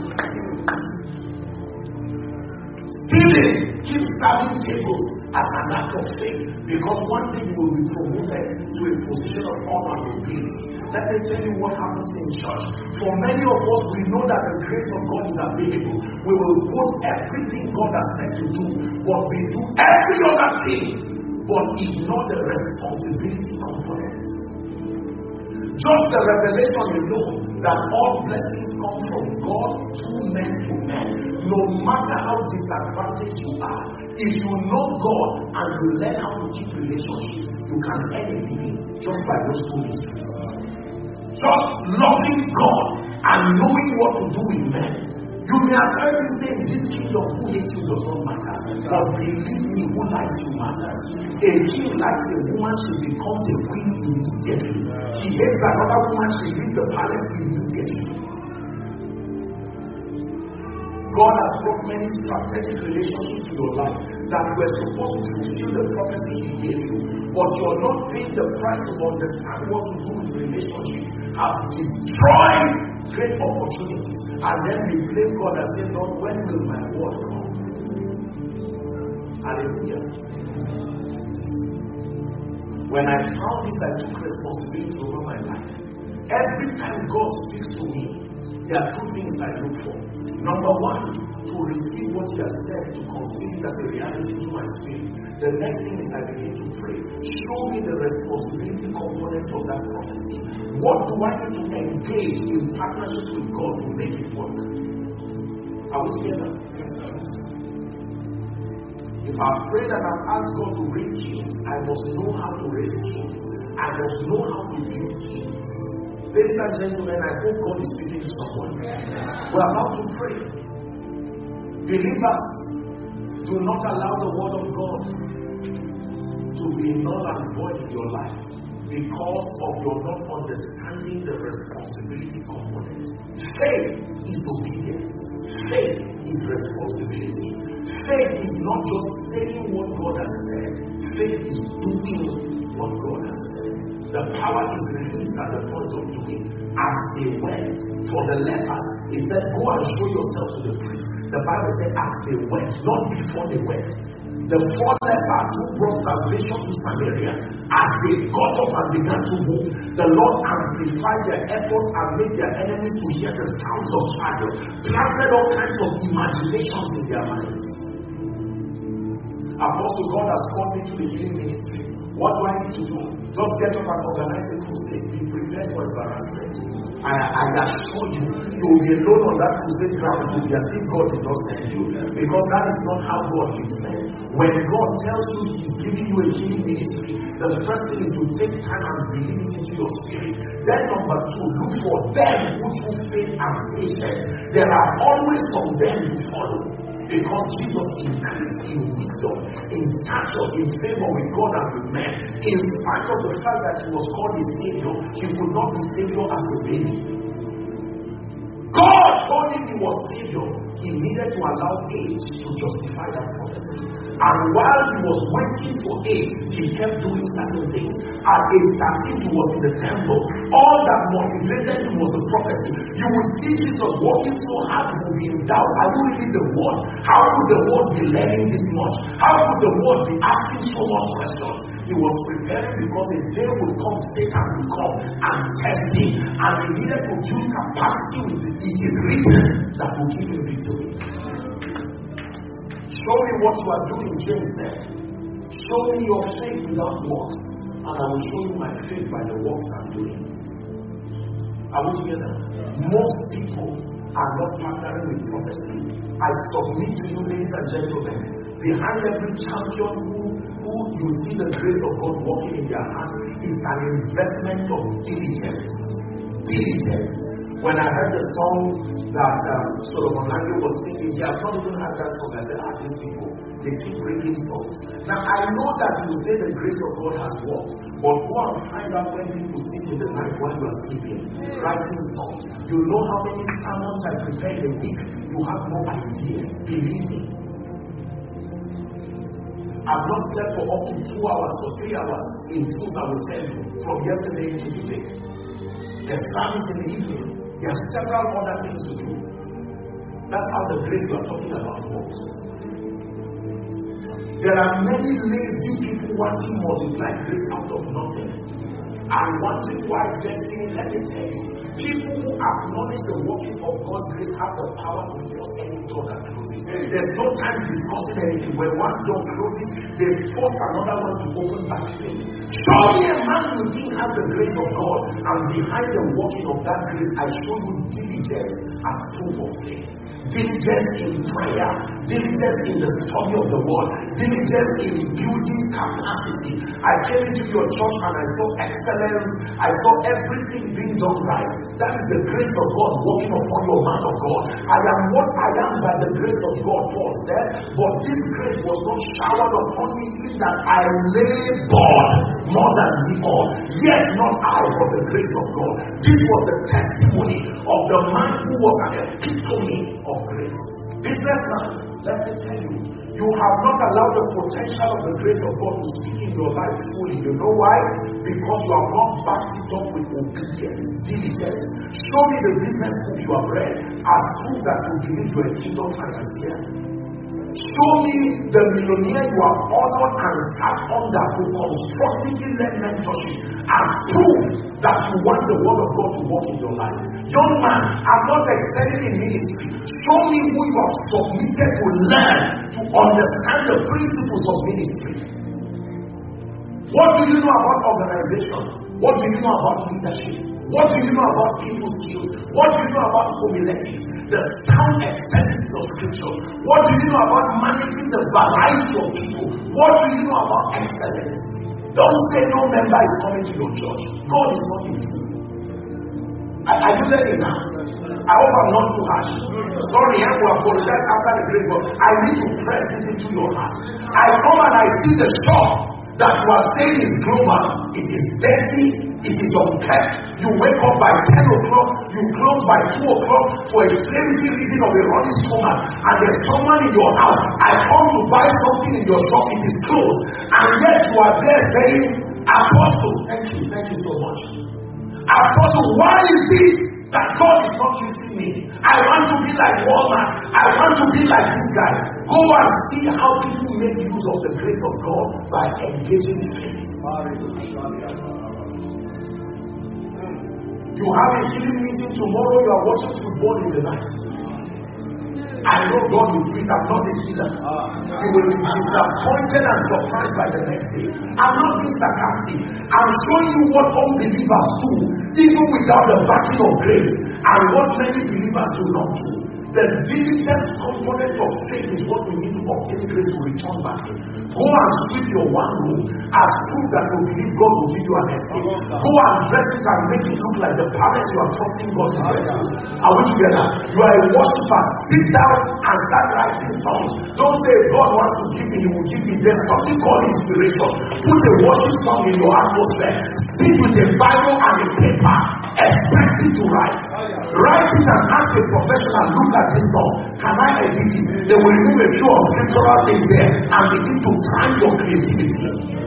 Stephen keeps serving tables as an act of faith because one day you will be promoted to a position of honor and nobility. Let me tell you what happens in church. For many of us, we know that the grace of God is available. We will put everything God has said to do, but we do every other thing, but ignore the responsibility component. Just the revelation alone that all blessings come from God through men to men. No matter how disadvantaged you are, if you know God and you learn how to keep relationships, you can earn a living just by those two mysteries. Just loving God and knowing what to do with men. You may have heard me say in this kingdom, who hates you does not matter. But believe me, who likes you matters. A king likes a woman, she becomes a queen immediately. He hates another woman, she leaves the palace immediately. God has brought many strategic relationships to your life that were supposed to fulfill the prophecy He gave you. But you're not paying the price to understand what to do with the relationship. Have destroyed great opportunities. And then we blame God and say, Lord, when will my word come? Hallelujah. When I found this, I took responsibility over my life. Every time God speaks to me, there are two things I look for. Number one, to receive what He has said, to conceive it as a reality to my spirit. The next thing is I begin to pray. Show me the responsibility component of that prophecy. What do I need to engage in partnership with God to make it work? Are we together? If I've prayed and I've asked God to raise kings, I must know how to raise kings. I must know how to build kings. Ladies and gentlemen, I hope God is speaking to someone. We're about to pray. Believers, do not allow the word of God to be null and void in your life because of your not understanding the responsibility component. Faith is obedience. Faith is responsibility. Faith is not just saying what God has said. Faith is doing what God has said. The power is released at the point of doing. As they went, for the lepers, He said, go and show yourself to the priest. The Bible said, as they went, not before they went. The four lepers who brought salvation to Samaria, as they got up and began to move, the Lord amplified their efforts and made their enemies to hear the sounds of chariot, planted all kinds of imaginations in their minds. Apostle, God has called me to the healing ministry. What do I need to do? Just get up and organize a crusade. Be prepared for embarrassment. I, I assure you, you will be alone on that crusade ground. You will be as if God did not send you. Because that is not how God is sent. When God tells you He's giving you a healing ministry, the first thing is to take time and believe it into your spirit. Then number two, look for them who through faith and patience. There are always some them who follow. Because Jesus increased in wisdom, in stature, in favor with God and with men. In spite of the fact that He was called a Savior, He could not be Savior as a baby. God told him he was Savior, he needed to allow age to justify that prophecy. And while he was waiting for age, he kept doing certain things. At age thirteen, he was in the temple. All that motivated him was the prophecy. You would see Jesus working so hard, you would be in doubt. Are you really the word? How could the word be learning this much? How could the word be asking so much questions? He was preparing because a day would come, Satan would come and test him. And he needed to build capacity with the, it is written that will give him victory. Show me what you are doing, James said. Show me your faith without works, and I will show you my faith by the works I'm doing. Are we together? Most people are not partnering with prophecy. I submit to you, ladies and gentlemen, behind every champion who, who you see the grace of God working in their hearts is an investment of diligence. Diligence. When I heard the song that um, Solomon Lange was singing, he had not even heard that song. I said, ah, these people, they keep bringing songs. Now, I know that you say the grace of God has worked, but go and find out when people sleep in the night while you are sleeping, writing songs. You know how many sermons I prepare in a week. You have no idea. Believe me. I've not slept for up to two hours or three hours in truth, I will tell you, from yesterday to today. There's service in the evening. There are several other things to do. That's how the grace we are talking about works. There are many lazy people wanting multiply grace out of nothing. And wanting wide destiny, let me tell you, people who acknowledge the working of God's grace have the power to force any door that closes. There's no time discussing anything. When one door closes, they force another one to open back to him. Show me a man you think has the grace of God, and behind the working of that grace, I show you diligence as proof of faith. Diligence in prayer, diligence in the study of the word, diligence in building capacity. I came into your church and I saw excellence, I saw everything being done right. That is the grace of God working upon your man of God. I am what I am by the grace of God, Paul said, but this grace was not showered upon me in that I labored more than ye all. Yes, not I, but the grace of God. This was the testimony of the man who was an epitome of grace. Businessman, let me tell you, you have not allowed the potential of the grace of God to speak in your life fully. You know why? Because you have not backed it up with obedience, diligence. Show me the business book you have read as proof that you believe you are a kingdom financier. Show me the millionaire you have honored and sat under to constructively led mentorship as proof that you want the word of God to work in your life. Young man, I'm not excelling in ministry. Show me who you have submitted to learn to understand the principles of ministry. What do you know about organization? What do you know about leadership? What do you know about people skills? What do you know about homiletics? The sound exegesis of scripture. What do you know about managing the variety of people? What do you know about excellence? Don't say no member is coming to your church. God is not in fool. Are you learning now? I hope I'm not too harsh. Sorry, I will apologize after the grace, but I need to press this into your heart. I come and I see the shop that you are saying is global. It is dirty, it is unkept. You wake up by ten o'clock, you close by two o'clock for a flimsy reading of a running stomach, and there's someone in your house. I come to buy something in your shop, it is closed, and yet you are there saying, Apostle, thank you, thank you so much. Apostle, why is it that God is not using me? I want to be like Walmart. I want to be like these guys. Go and see how people make use of the grace of God by engaging in faith. You have a healing meeting tomorrow, you are watching football in the night. I know God will do it. I'm not a healer. You will be disappointed and surprised by the next day. I'm not being sarcastic. I'm showing you what unbelievers do, even without the backing of grace, and what many believers do not do. The diligent component of faith is what we need to obtain grace to return back in. Go and sweep your one room as proof that you believe God will give you an estate. Go and dress it and make it look like the palace you are trusting God to get to. Are we together? You are a worshiper. Sit down and start writing songs. Don't say God wants to give me, He will give me. There's something called inspiration. Put a worship song in your atmosphere. Sit with a Bible and a paper. Expect it to write. Write it and ask a professional, look at this song. Can I edit it? They will remove a few of scriptural things there and begin to prime your creativity.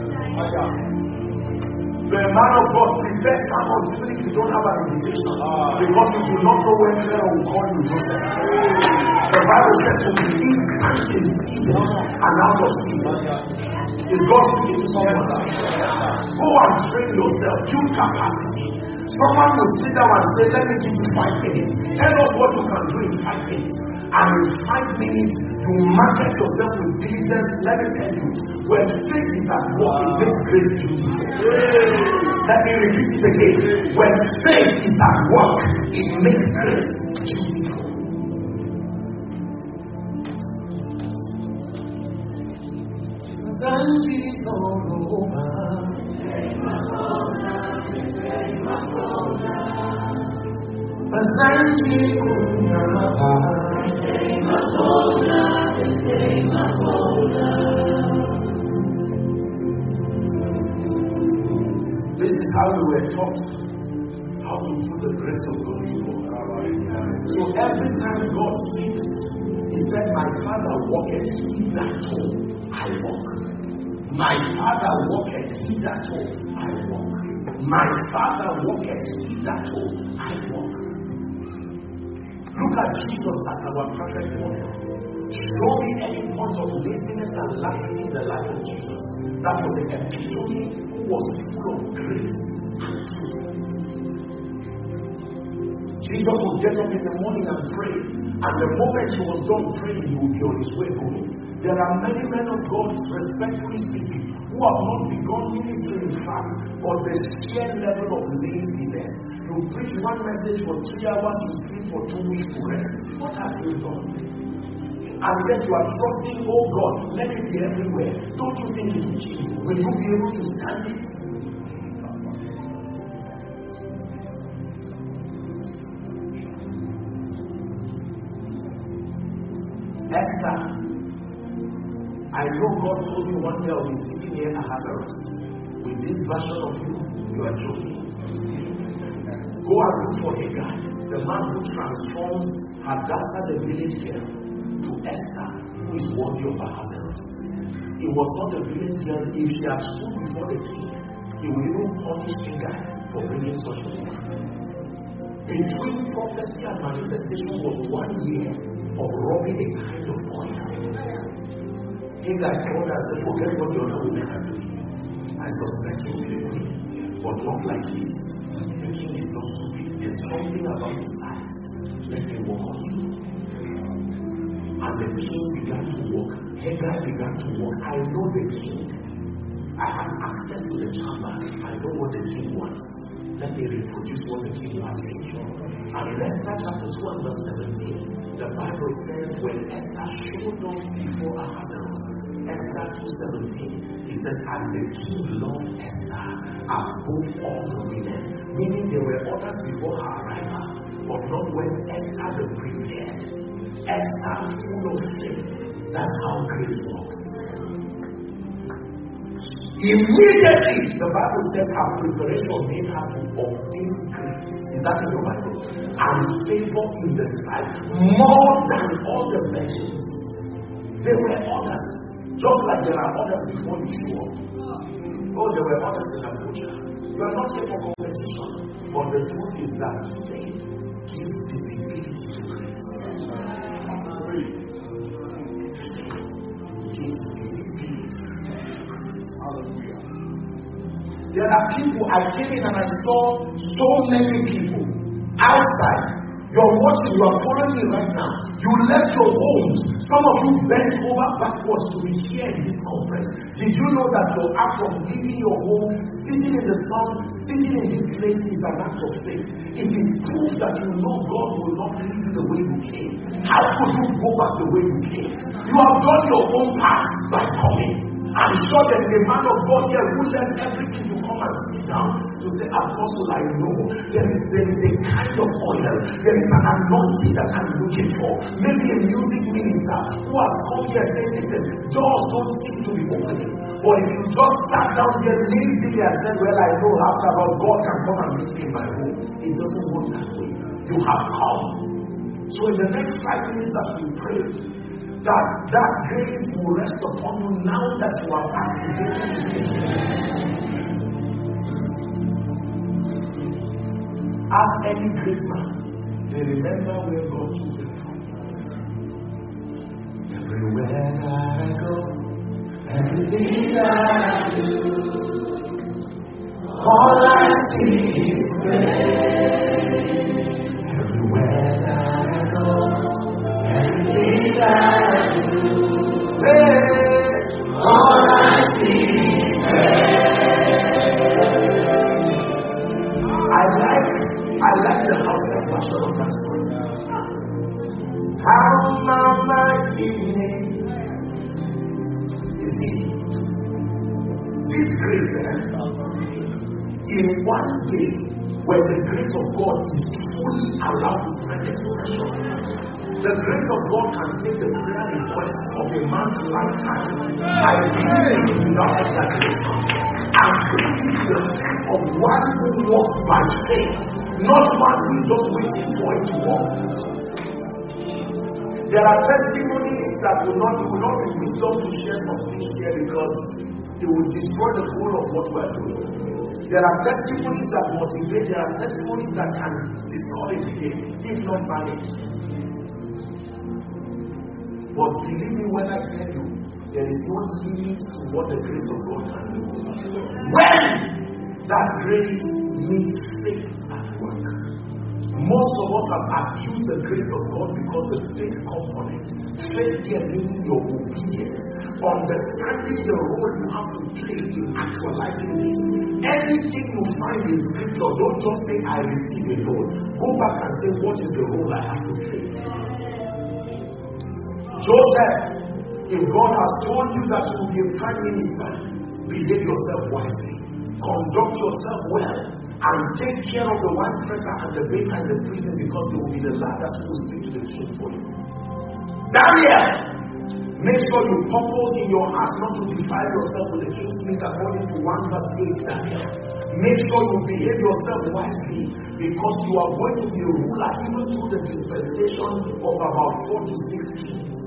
The man of God prepares sermons even if you don't have an invitation. Because you do not know when Pharaoh will call you Joseph. The Bible says to be instant in season and out of season. Is God speaking to someone? Go and train yourself. Build capacity. Someone will sit down and say, let me give you five minutes. Tell us what you can do in five minutes. And in five minutes, you market yourself with diligence. Let me tell you, when faith is at work, it makes grace beautiful. Let me repeat it again. When faith is at work, it makes grace beautiful. Zanji's all over. Zanji kunapa. This is how we were taught how to put the grace of God to work. So every time God speaks, He said, "My Father walketh hitherto, I walk. My Father walketh hitherto, I walk. My Father walketh hitherto, I walk." Look at Jesus as our perfect model. Show me any point of laziness and laxity in the life of Jesus. That was the epitome who was full of grace and truth. Jesus would get up in the morning and pray, and the moment he was done praying, he would be on his way going. There are many men of God, respectfully speaking, who have not begun ministry in fact, but the sheer level of laziness. You preach one message for three hours, you sleep for two weeks to rest. What have you done? And yet you are trusting, oh God, let it be everywhere. Don't you think it will kill you? Will you be able to stand it? Esther, I know God told me one day I'll be sitting here at Ahasuerus. With this version of you, you are joking. Go and look for Hagar, the man who transforms Hadassah, the village girl, to Esther, who is worthy of Ahasuerus. It was not the village girl. If she had stood before the king, he would even punish Hagar for bringing such a woman. Between prophecy and manifestation was one year of robbing a kind of oil. Hagar called and said, forget what the other women are doing. I suspect you will be the queen, but not like this. The king is not stupid. There's something about his eyes. Let me walk on you. And the king began to walk. Hagar began to walk. I know the king. I have access to the chamber. I know what the king wants. Let me reproduce what the king wants. And in Esther chapter two and verse seventeen, the Bible says when Esther showed up before Ahasuerus, Esther two seventeen, it says, and the king loved Esther above all the women. Meaning there were others before her arrival, but not when Esther the prepared. Esther full of faith. That's how grace works. Immediately, the Bible says her preparation made her to obtain grace. Is that in your Bible? And favor in the sight more than all the virgins. There were others, just like there are others before you show up. Oh, there were others in Abuja. We are not here for competition, but the truth is that faith gives visibility to grace. Gives visibility. Hallelujah. There are people, I came in and I saw so many people outside. You're watching, you are following me right now. You left your homes. Some of you bent over backwards to be here in this conference. Did you know that your act of leaving your home, sitting in the sun, sitting in this place is an act of faith? It is proof that you know God will not leave you the way you came. How could you go back the way you came? You have done your own path by coming. I'm sure there is a man of God here who left everything to come and sit down to say, Apostle, I know there is, there is a kind of oil, there is an anointing that I'm looking for. Maybe a music minister who has come here saying, listen, doors don't seem to be opening. But if you just sat down there lazily and said, well, I know after all, God can come and meet me in my home. It doesn't work that way. You have come. So in the next five minutes as we pray, that that grace will rest upon you now that you are activated. As any great man, they remember where God took them from. Everywhere that I go, everything that I do, all I see is grace. Everywhere that I go, everything that I do, grace. All I see is grace. I like, I like the house that version of that song. How mama evening. You see, this grace eh, in one day where the grace of God is fully allowed to find expression. The grace of God can take the prayer request of a man's lifetime, I believe it without exaggeration, and bring it to the faith of one who walks by faith, not one who is just waiting for it to walk. There are testimonies that will not, will not be wisdom to share some things here because it will destroy the goal of what we are doing. There are testimonies that motivate, there are testimonies that can discourage again, if not managed. But believe me when I tell you, there is no limit to what the grace of God can do. When that grace meets faith at work. Most of us have abused the grace of God because the faith component, faith here meaning your obedience, understanding the role you have to play in actualizing this. Anything you find in scripture, don't just say, I receive a role. Go back and say, what is the role I have to play? Joseph, if God has told you that you will be a prime minister, behave yourself wisely, conduct yourself well, and take care of the wine presser and the baker in the prison, because they will be the ladders who will speak to the king for you. Daniel, make sure you purpose in your heart not to defile yourself with the king's meat, according to one verse eight. Daniel, make sure you behave yourself wisely, because you are going to be a ruler even through the dispensation of about four to six kings.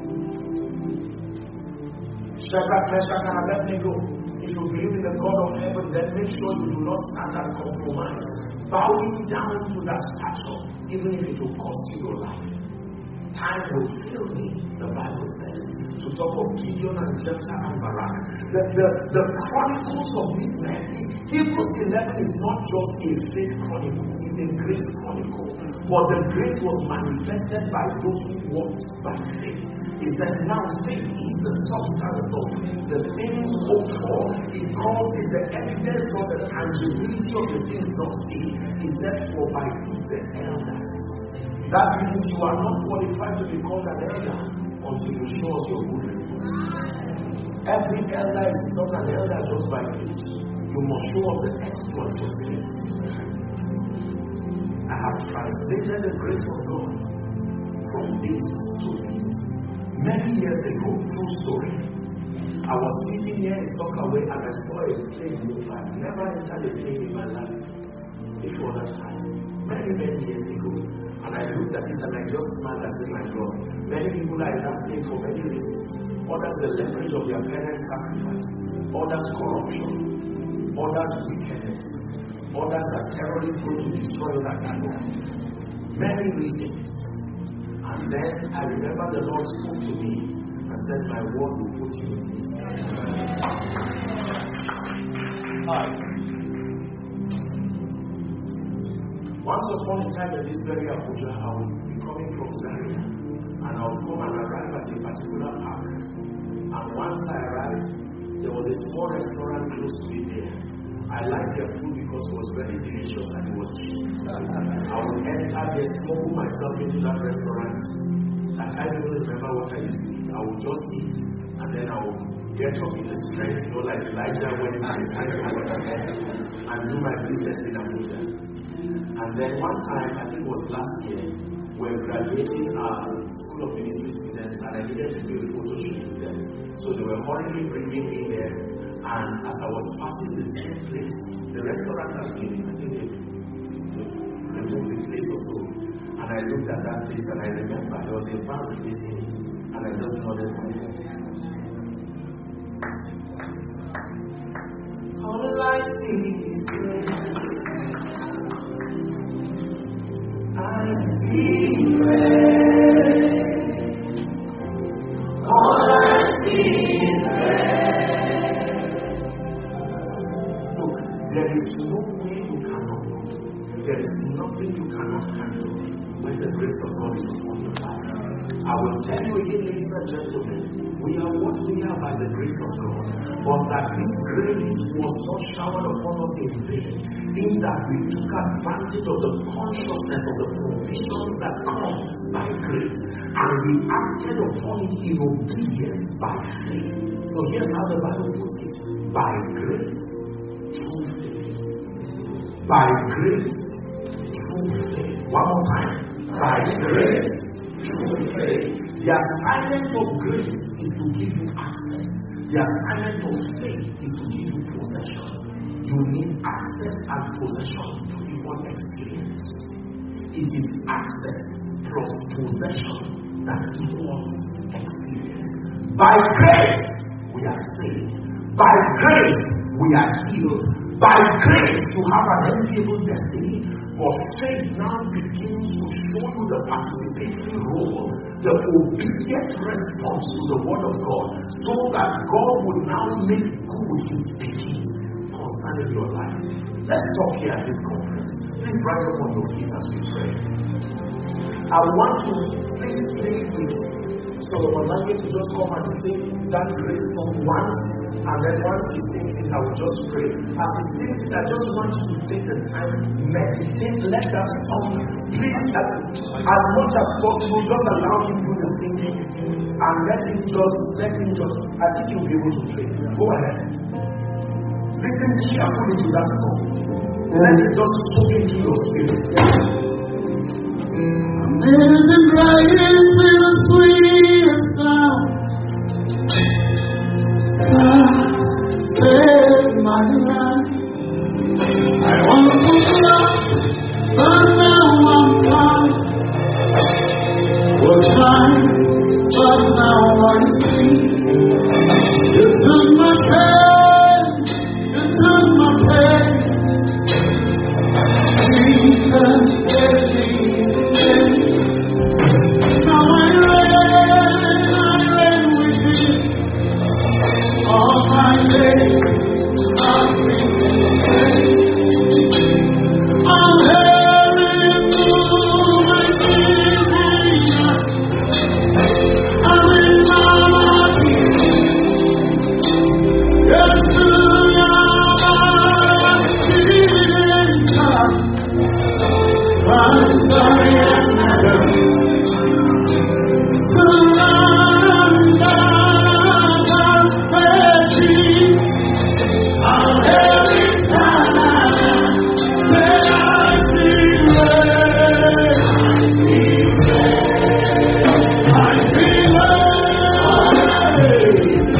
Shadrach, Meshach, and Abednego, if you believe in the God of heaven, then make sure you do not stand and compromise, bowing down to that stature, even if it will cost you your life. Time will fail me, the Bible says, to talk of Gideon and Jephthah and Barak. The, the, the chronicles of these men, Hebrews eleven is not just a faith chronicle, it's a grace chronicle. But the grace was manifested by those who walked by faith. It says, now faith is the substance of the things hoped for. It calls it the evidence of the tangibility of the things not seen. It says, for by it the elders. That means you are not qualified to be called an elder until you show us your good report. Every elder is not an elder just by age. You must show us the exploits of faith. I have translated the grace of God from this to this. Many years ago, true story, I was sitting here in Stockaway and I saw a plane move. I've never entered a plane in my life before that time. Many, many years ago. And I looked at it and I just smiled and said, my God, many people are in that plane for many reasons. Others the leverage of their parents' sacrifice. Others corruption. Others wickedness. Others are terrorists going to destroy that country. Many reasons. And then I remember the Lord spoke to me and said, my word will put you in this. Hi. Once upon a time in this very Abuja, I would be coming from Zaria, and I would come and arrive at a particular park. And once I arrived, there was a small restaurant close to it there. I liked their food because it was very delicious and it was cheap. I would enter there, smuggle myself into that restaurant. I can't even remember what I used to eat. I would just eat, and then I would get up in the strength, you know, like Elijah when he decided to water and do my business in Abuja. And then one time, I think it was last year, we were graduating our School of Ministry students, and I needed to do a photo shoot with them. So they were hurriedly bringing me there. And as I was passing the same place, the restaurant has been, I think they removed the place also. I looked at that place and I remember there was a van facing it, and I just nodded my head. All I see is grace. I see grace. All I see is grace. Look, there is no way you cannot go. There is nothing you cannot handle when the grace of God is upon your life. I will tell you again, ladies and gentlemen, we are what we are by the grace of God, but that His grace was not showered upon us in vain, in that we took advantage of the consciousness of the provisions that come by grace, and we acted upon it in obedience by faith. So here's how the Bible puts it: by grace, through faith. By grace, through faith. One more time. By grace, through faith. The assignment of grace is to give you access. The assignment of faith is to give you possession. You need access and possession to equal experience. It is access plus possession that equals experience. By grace, we are saved. By grace, we are healed. By grace, you have an enviable destiny. But faith now begins to show you the participatory role, the obedient response to the word of God, so that God will now make good His speakings concerning your life. Let's talk here at this conference. Please rise up on your feet as we pray. I want to please play with Solomon Lange to just come and sing that great song once, and then once he sings it, I will just pray. As he sings it, I just want you to take the time, meditate, let that song, please, as much as possible, just allow him to do the singing, and let him just, let him just, I think you'll be able to play. Go ahead. Listen carefully to that song. Let it just soak into your spirit. Amazing grace, the sweetest sound. Save my life. I once was lost, but now I'm found. Was blind, but now I see. You took my pain, you took my pain. Jesus gave me the day. Now I reign, I reign with you. All my days, I'll sing His praise. I'm heading to my Savior. I'm in my peace. Yes, to my Jesus. I'm sorry I'm not to run down the petty. I'm every time that I see red. I see red. I see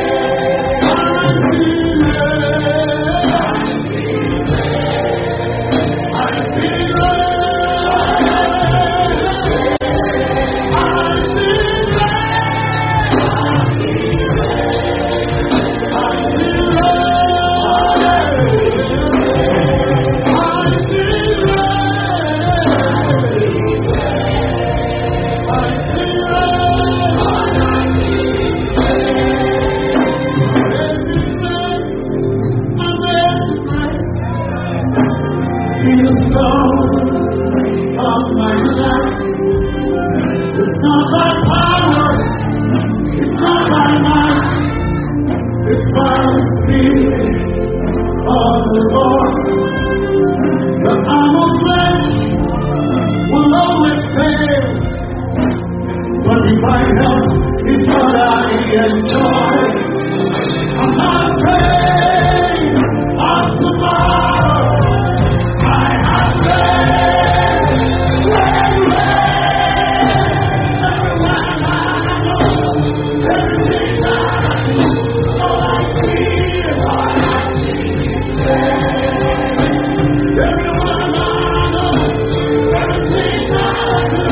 red. I see red. It's not by power, it's not by might, it's by the Spirit of the Lord. The arm of flesh will always fail, but divine help is what I enjoy. I'm not afraid of tomorrow. I have faith. When, when, everyone I know, everything I do.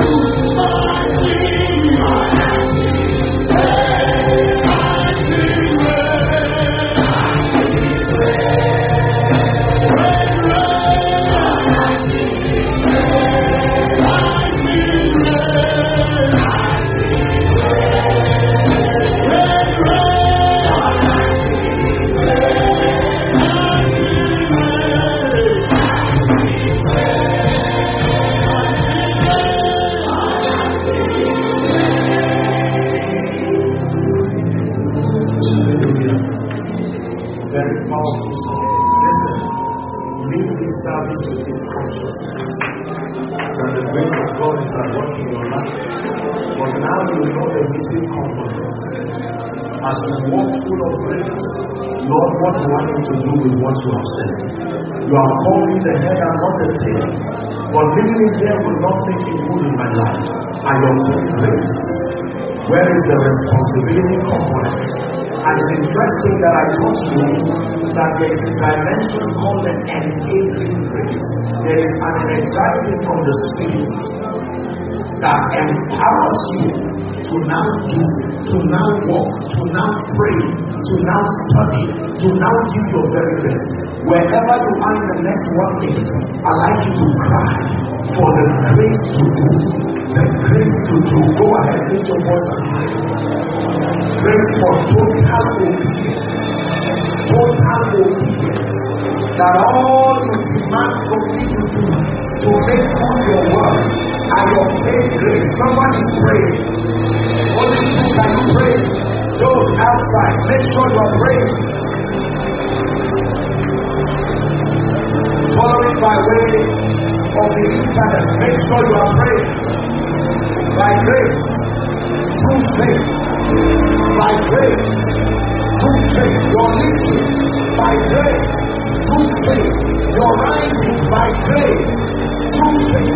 righteousness. And the grace of God is at work in your life. But now you know the missing component. As you walk full of grace, Lord, what do I need to do with what you have said? You have called me the head and not the tail. But living in there will not make it good in my life. I obtain grace. Where is the responsibility component? And it's interesting that I taught you that there is a dimension called the enabling grace. There is an energizing from the Spirit that empowers you to now do, to now walk, to now pray, to now study, to now give your very best. Wherever you are in the next one minute, I'd like you to cry for the grace to do. The grace to do. Go ahead, lift your voice and pray. Grace for total obedience. Total obedience. That all you demand from me to do to make good your word, I obtain grace. Someone is praying. Only you can you pray. Those outside, make sure you are praying. Follow it by way of the internet. Make sure you are praying. By grace, through faith. By grace, through faith. Your lifting, by grace, through faith. Your rising, by grace, through faith.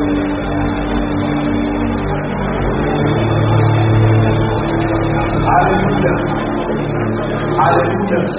Hallelujah. Hallelujah.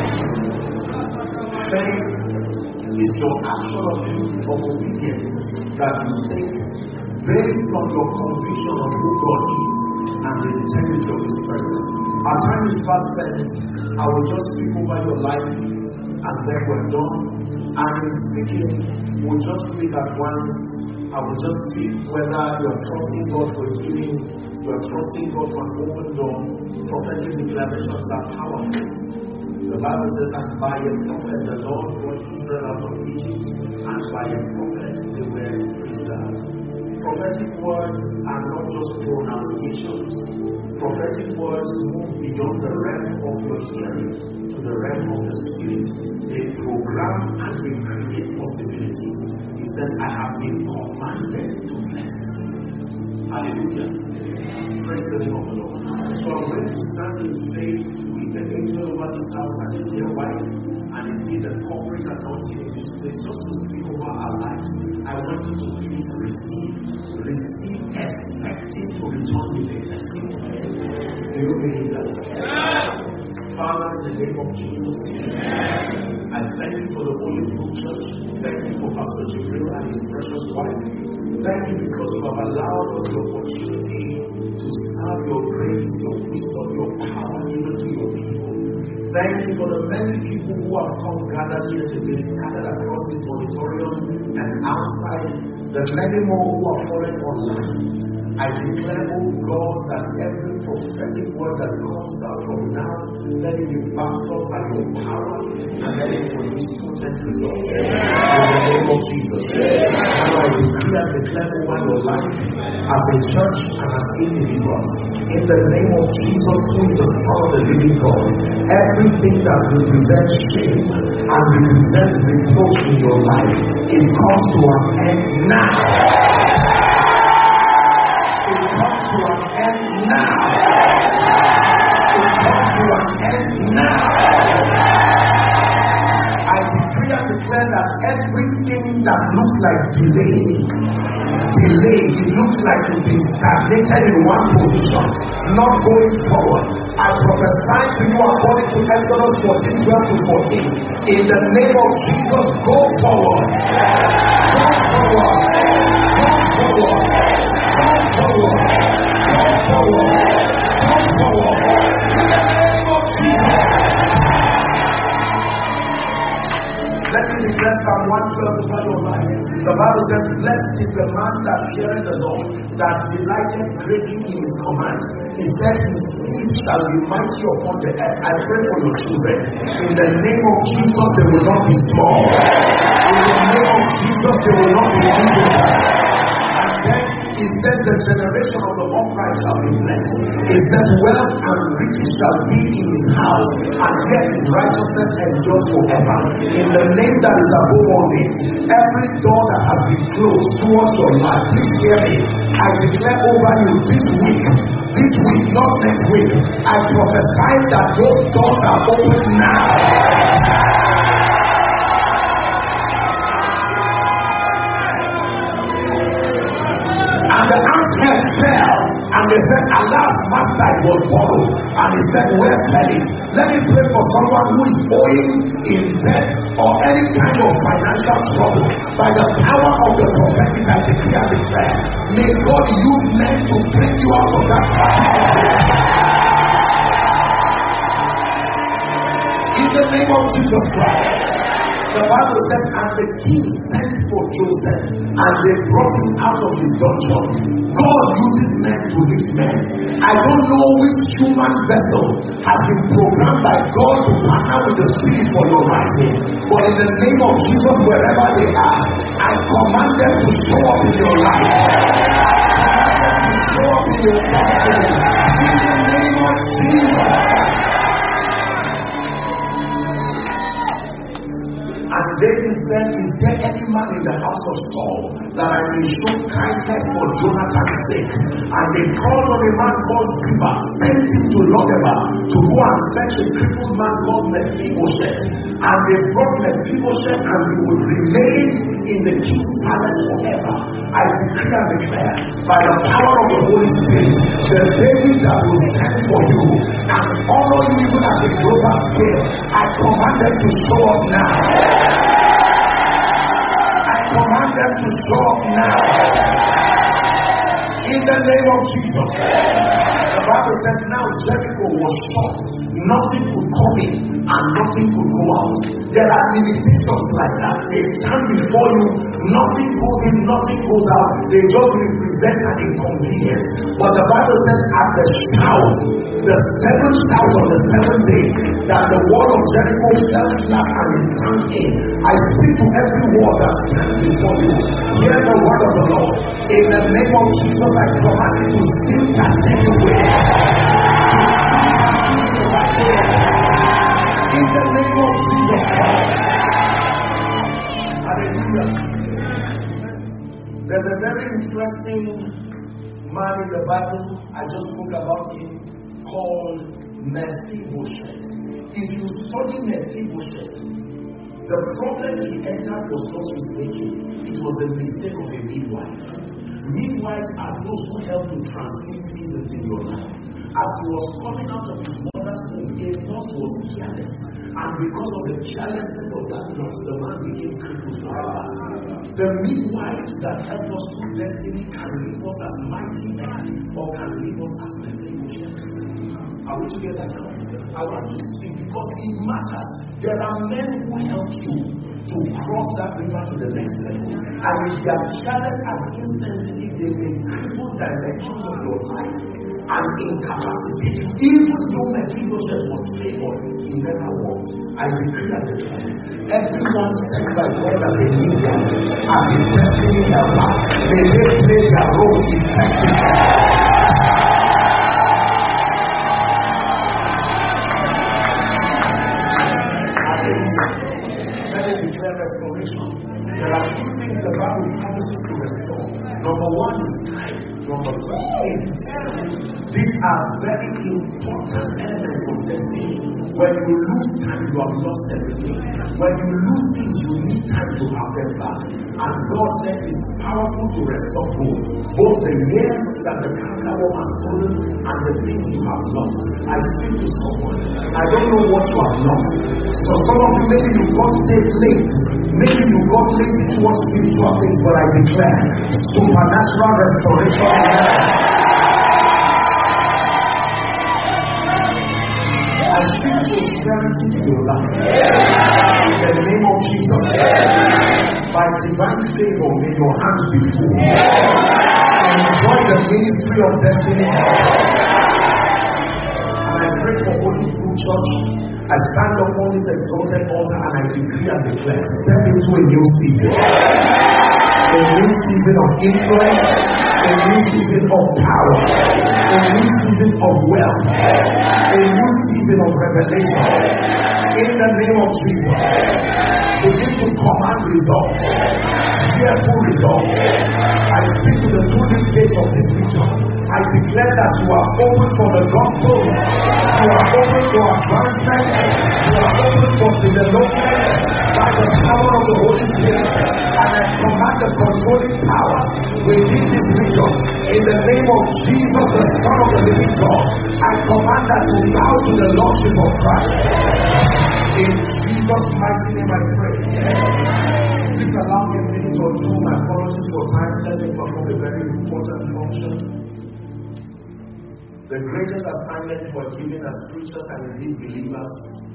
Faith is your action of duty of obedience that you take based on your conviction of who God is and the integrity of His person. Our time is fast spent. I will just speak over your life and then we're done. And in speaking, we'll just do it at once. I will just speak whether you are trusting God for healing, you are trusting God for an open door. Prophetic declarations are powerful. The Bible says that by a prophet the Lord brought Israel out of Egypt, and by a prophet they were preserved. Prophetic words are not just pronunciations. Prophetic words move beyond the realm of your hearing to the realm of the Spirit. They program and they create possibilities. He says, I have been commanded to bless. Hallelujah. Praise the name of the Lord. So I'm going to stand in faith with the angel over this house and his dear wife, and indeed the corporate anointing in this place, just to speak over our lives. I want you to please receive, receive, expecting to return with a testimony. Do you believe that? Father, in the name of Jesus, I thank you for the Holy Group Church. Thank you for Pastor Jibril and his precious wife. Thank you because you have allowed us the opportunity to serve your grace, your wisdom, your power given to your people. Thank you for the many people who have come gathered here today, scattered across this auditorium and outside, the many more who are following online. I declare, oh God, that every prophetic word that comes out from now, let it be backed up by your power and let it produce potent results. In the name of Jesus. Now I decree and declare over your life as a church and as individuals. In the name of Jesus, who is the Son of the living God, everything that represents shame and represents reproach in your life, it comes to an end now. To an end now. It comes to an end now. I decree and declare that everything that looks like delay, delay, it looks like you've been stagnated in one position, not going forward. I prophesy to you according to Exodus fourteen, twelve to fourteen. In the name of Jesus, go forward. Go forward. Go forward. Go forward. Come forward. Come forward. In the name of Jesus. Let me declare Psalm one twelve over your life. The Bible says, blessed is the man that feareth the Lord, that delighteth greatly in his commands. It says his seed shall be mighty upon the earth. I pray for your children. In the name of Jesus, they will not be small. In the name of Jesus, they will not be impotent. And then it says the generation of the upright shall be blessed. It says wealth and riches shall be in his house, and yet his righteousness endures forever. In the name that is above all names, every door has been closed towards your life, please hear me. I declare over you this week, this week, not next week, I prophesy that those doors are open now. And the axe head fell, and they said, alas, master, it was borrowed. And he said, where fell it? Let me pray for someone who is owing in debt or any kind of financial trouble. By the power of the prophetic, I declare and declare, may God use men to bring you out of that situation. In the name of Jesus Christ. The Bible says, and the king sent for Joseph, and they brought him out of his dungeon. God uses men to lift men. I don't know which human vessel has been programmed by God to partner with the Spirit for your rising. But in the name of Jesus, wherever they are, I command them to show up in your life. I command them to show up in your destiny. In the name of Jesus. And David said, is there any man in the house of Saul that I may show kindness for Jonathan's sake? And they called on a man called Ziba, sent him to Lodebar to go and fetch a crippled man called Mephibosheth. And they brought Mephibosheth, and he would remain in the king's palace forever. I decree and declare, by the power of the Holy Spirit, the David that will stand for you and honor you even at the global scale, I command them to show up now. I command them to show up now. In the name of Jesus. The Bible says now Jericho was shut. Nothing could come in and nothing could go out. There are limitations like that. They stand before you. Nothing goes in, nothing goes out. They just represent an inconvenience. But the Bible says at the shout, the seventh shout on the seventh day, that the wall of Jericho fell flat and it sank in. I speak to every wall that stands before you. Hear the word of the Lord. In the name of Jesus, I command you to sink and take away. In the name of Jesus Christ. Hallelujah. There's a very interesting man in the Bible, I just spoke about him, called Mephibosheth. If you study Mephibosheth, the problem he entered was not his making. It was the mistake of a midwife. Midwives are those who help to transmit seasons in your life. As he was coming out of his mother's womb, a nurse was careless. And because of the carelessness of that nurse, the man became crippled forever. The midwives that help us through destiny can leave us as mighty men or can leave us as Mephibosheth. Are we together now? I want to speak because it matters. There are men who help you to cross that river to the next level. And if they are careless and insensitive, they may cripple directions of your life and incapacitate you. Even though Mephibosheth was favored, he never walked. I decree and declare, everyone sent by God as a medium, as a destiny helper, may they play their role effectively. Restoration. There are two things the Bible promises to restore. Number one is time. Number two is these are very important elements of destiny. When you lose time, you have lost everything. When you lose things, you need time to have them back. And God said it's powerful to restore both. Both the years that the cankerworm has stolen and the things you have lost. I speak to someone. I don't know what you have lost. So some of you, maybe you got saved late. Maybe you got lazy towards spiritual things, but I declare supernatural restoration. I speak prosperity to your life. In the name of Jesus. By divine favor, may your hands be full. Enjoy the ministry of destiny. And I pray for Holy Group Church. I stand upon this exalted altar and I decree and declare, step into a new season. A new season of influence, a new season of power, a new season of wealth, a new season of revelation. In the name of Jesus. Begin to command results. Fearful results. I speak to the two gates of this region. I declare that you are open for the gospel. You are open for advancement. You are open for development by the power of the Holy Spirit. And I command the controlling powers within this region. In the name of Jesus, the Son of the living God, I command that you bow to the Lordship of Christ. In Jesus' mighty name I pray. Please allow me a minute or two. My apologies for time. Let me perform a very important function. The greatest assignment we're given as preachers and indeed believers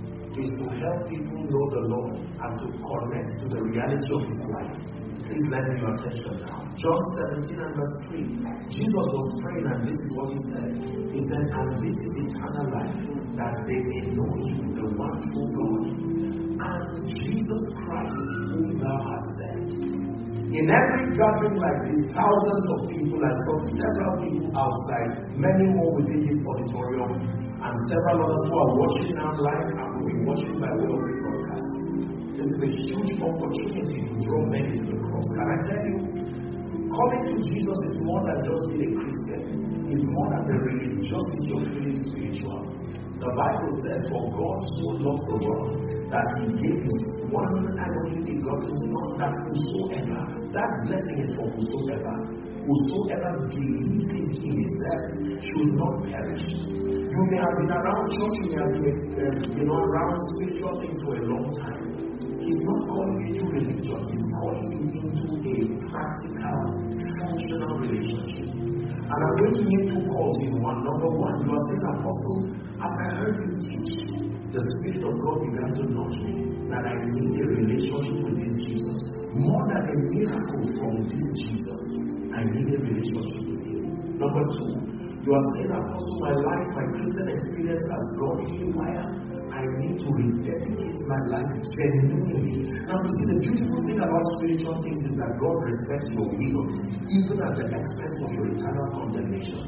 is to help people know the Lord and to connect to the reality of His life. Please lend me your attention now. John seventeen and verse three. Jesus was praying and this is what He said. He said, and this is eternal life, that they may know You, the one true God, and Jesus Christ, whom Thou hast sent. In every gathering like this, thousands of people, I saw several people outside, many more within this auditorium, and several others who are watching now live and will be watching by way of rebroadcast. This is a huge opportunity to draw many to the cross. Can I tell you, coming to Jesus is more than just being a Christian. It's more than the religiosity of feeling spiritual. The Bible says, for God so loved the world that He gave His one and only begotten Son, that whosoever, that blessing is for whosoever, whosoever believes in Him should not perish. You may have been around church, you may have been uh, you know, around spiritual things for a long time. He's not calling you to religion, He's calling you into a practical, functional relationship. And I'm going to make two calls in one. Number one, you are saying, Apostle, as I heard you teach, the Spirit of God began to nudge me that I need a relationship with this Jesus. More than a miracle from this Jesus, I need a relationship with Him. Number two, you are saying, Apostle, my life, my Christian experience has gone haywire. I need to rededicate my life genuinely. Now, you see, the beautiful thing about spiritual things is that God respects your will, even at the expense of your eternal condemnation.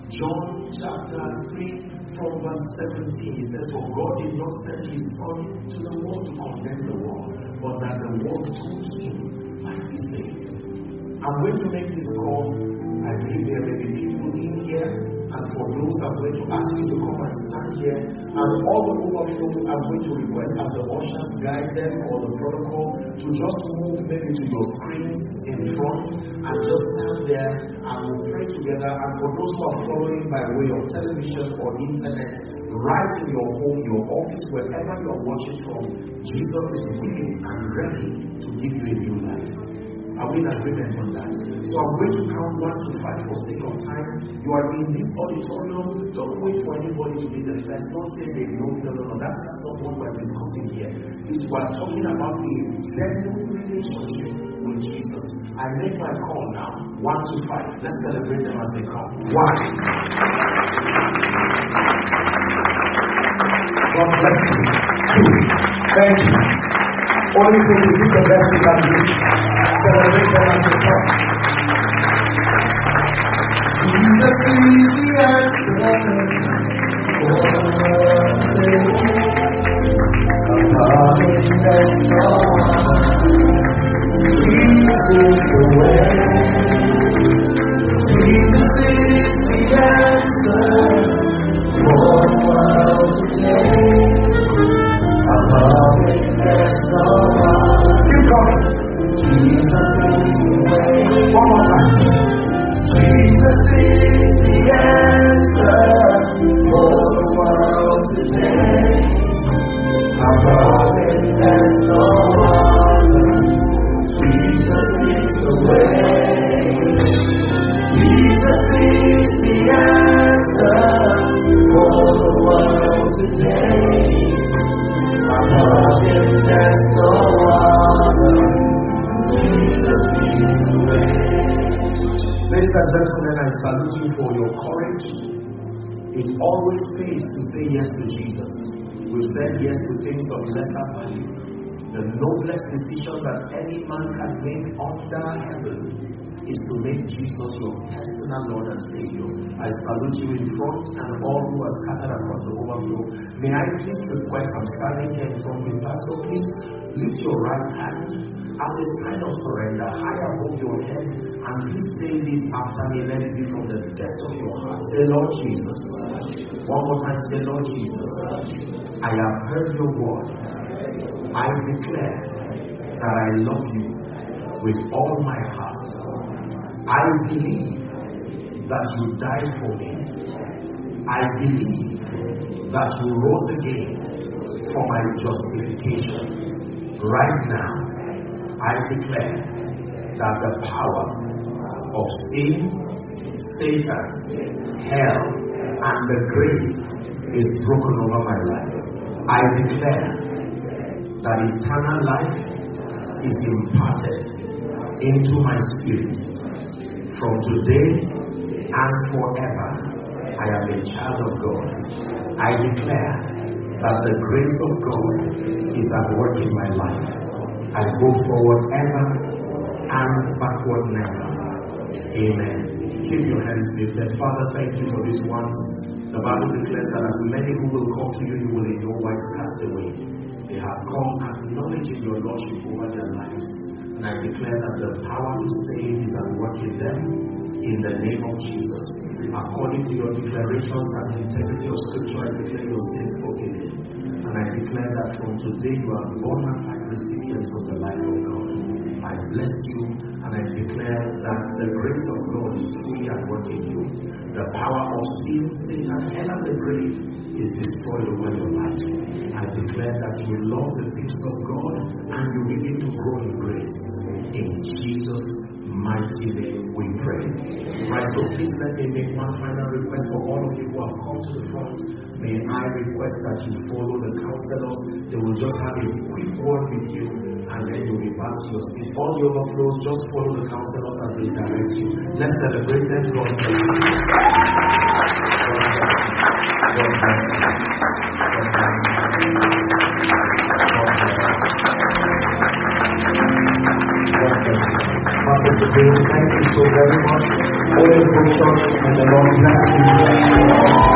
John chapter three, from verse seventeen, he says, for God did not send His Son to the world to condemn the world, but that the world through Him might be saved. I'm going to make this call. I believe there may be people in here, and for those I'm going to ask you to come and stand here, and all the overflows I'm going to request as the ushers guide them or the protocol to just move maybe to your screens in front and just stand there and we'll pray together. And for those who are following by way of television or internet, right in your home, your office, wherever you are watching from, Jesus is willing and ready to give you a new life. Are we in agreement on that? So I'm going to count one to five for sake of time. You are in this auditorium. Don't wait for anybody to be the first. Don't say they know. No, no, no. That's not what we're discussing here. It's we're talking about a genuine relationship with Jesus. I make my call now. One to five. Let's celebrate them as they come. One. God bless you. Two. Thank you. Only thing is this the best you can do. Celebrate them as they come. Jesus is the answer for above it there's no one. Jesus is the way. Jesus is the answer for the world today. Above it there's no one. Keep going. Jesus is the way. One more time. Jesus is the answer for the world today. Above it there's no other. Jesus is the way. Jesus is the answer for the world today. Above it there's no other. Jesus is the way. Ladies and gentlemen, I salute you for your courage. It always pays to say yes to Jesus. We've said yes to things of lesser value. The noblest decision that any man can make under heaven is to make Jesus your personal Lord and Savior. I salute you in front and all who are scattered across the overflow. May I please request, I'm standing here in front with Pastor, please lift your right hand as a sign of surrender high above your head, and please say this after me. Let it be from the depth of your heart. Say, Lord Jesus. One more time, say, Lord Jesus, I have heard your word. I declare that I love you with all my heart. I believe that you died for me. I believe that you rose again for my justification. Right now, I declare that the power of sin, Satan, hell, and the grave is broken over my life. I declare that eternal life is imparted into my spirit. From today and forever, I am a child of God. I declare that the grace of God is at work in my life. I go forward ever and backward never. Amen. Keep your hands lifted. Father, thank you for these ones. The Bible declares that as many who will come to you, you will in no wise cast away. They have come acknowledging your Lordship over their lives. And I declare that the power to save is at work in them, in the name of Jesus. According to your declarations and the integrity of Scripture, I declare your sins forgiven. And I declare that from today you are bona fide recipients of the life of God. I bless you and I declare that the grace of God is truly at work in you. The power of sin, Satan, hell, and the grave is destroyed over your life. I declare that you love the things of God and you begin to grow in grace. In Jesus' mighty name we pray. Right, so please let me make one final request for all of you who have come to the front. May I request that you follow the counselors. They will just have a quick word with you and then you'll be back to your seat. All the overflows, just follow the counselors as they direct you. Let's celebrate them. God bless you. God bless you. God bless you. God bless you. Pastor Supreme, thank you so very much. All the church and the Lord bless you.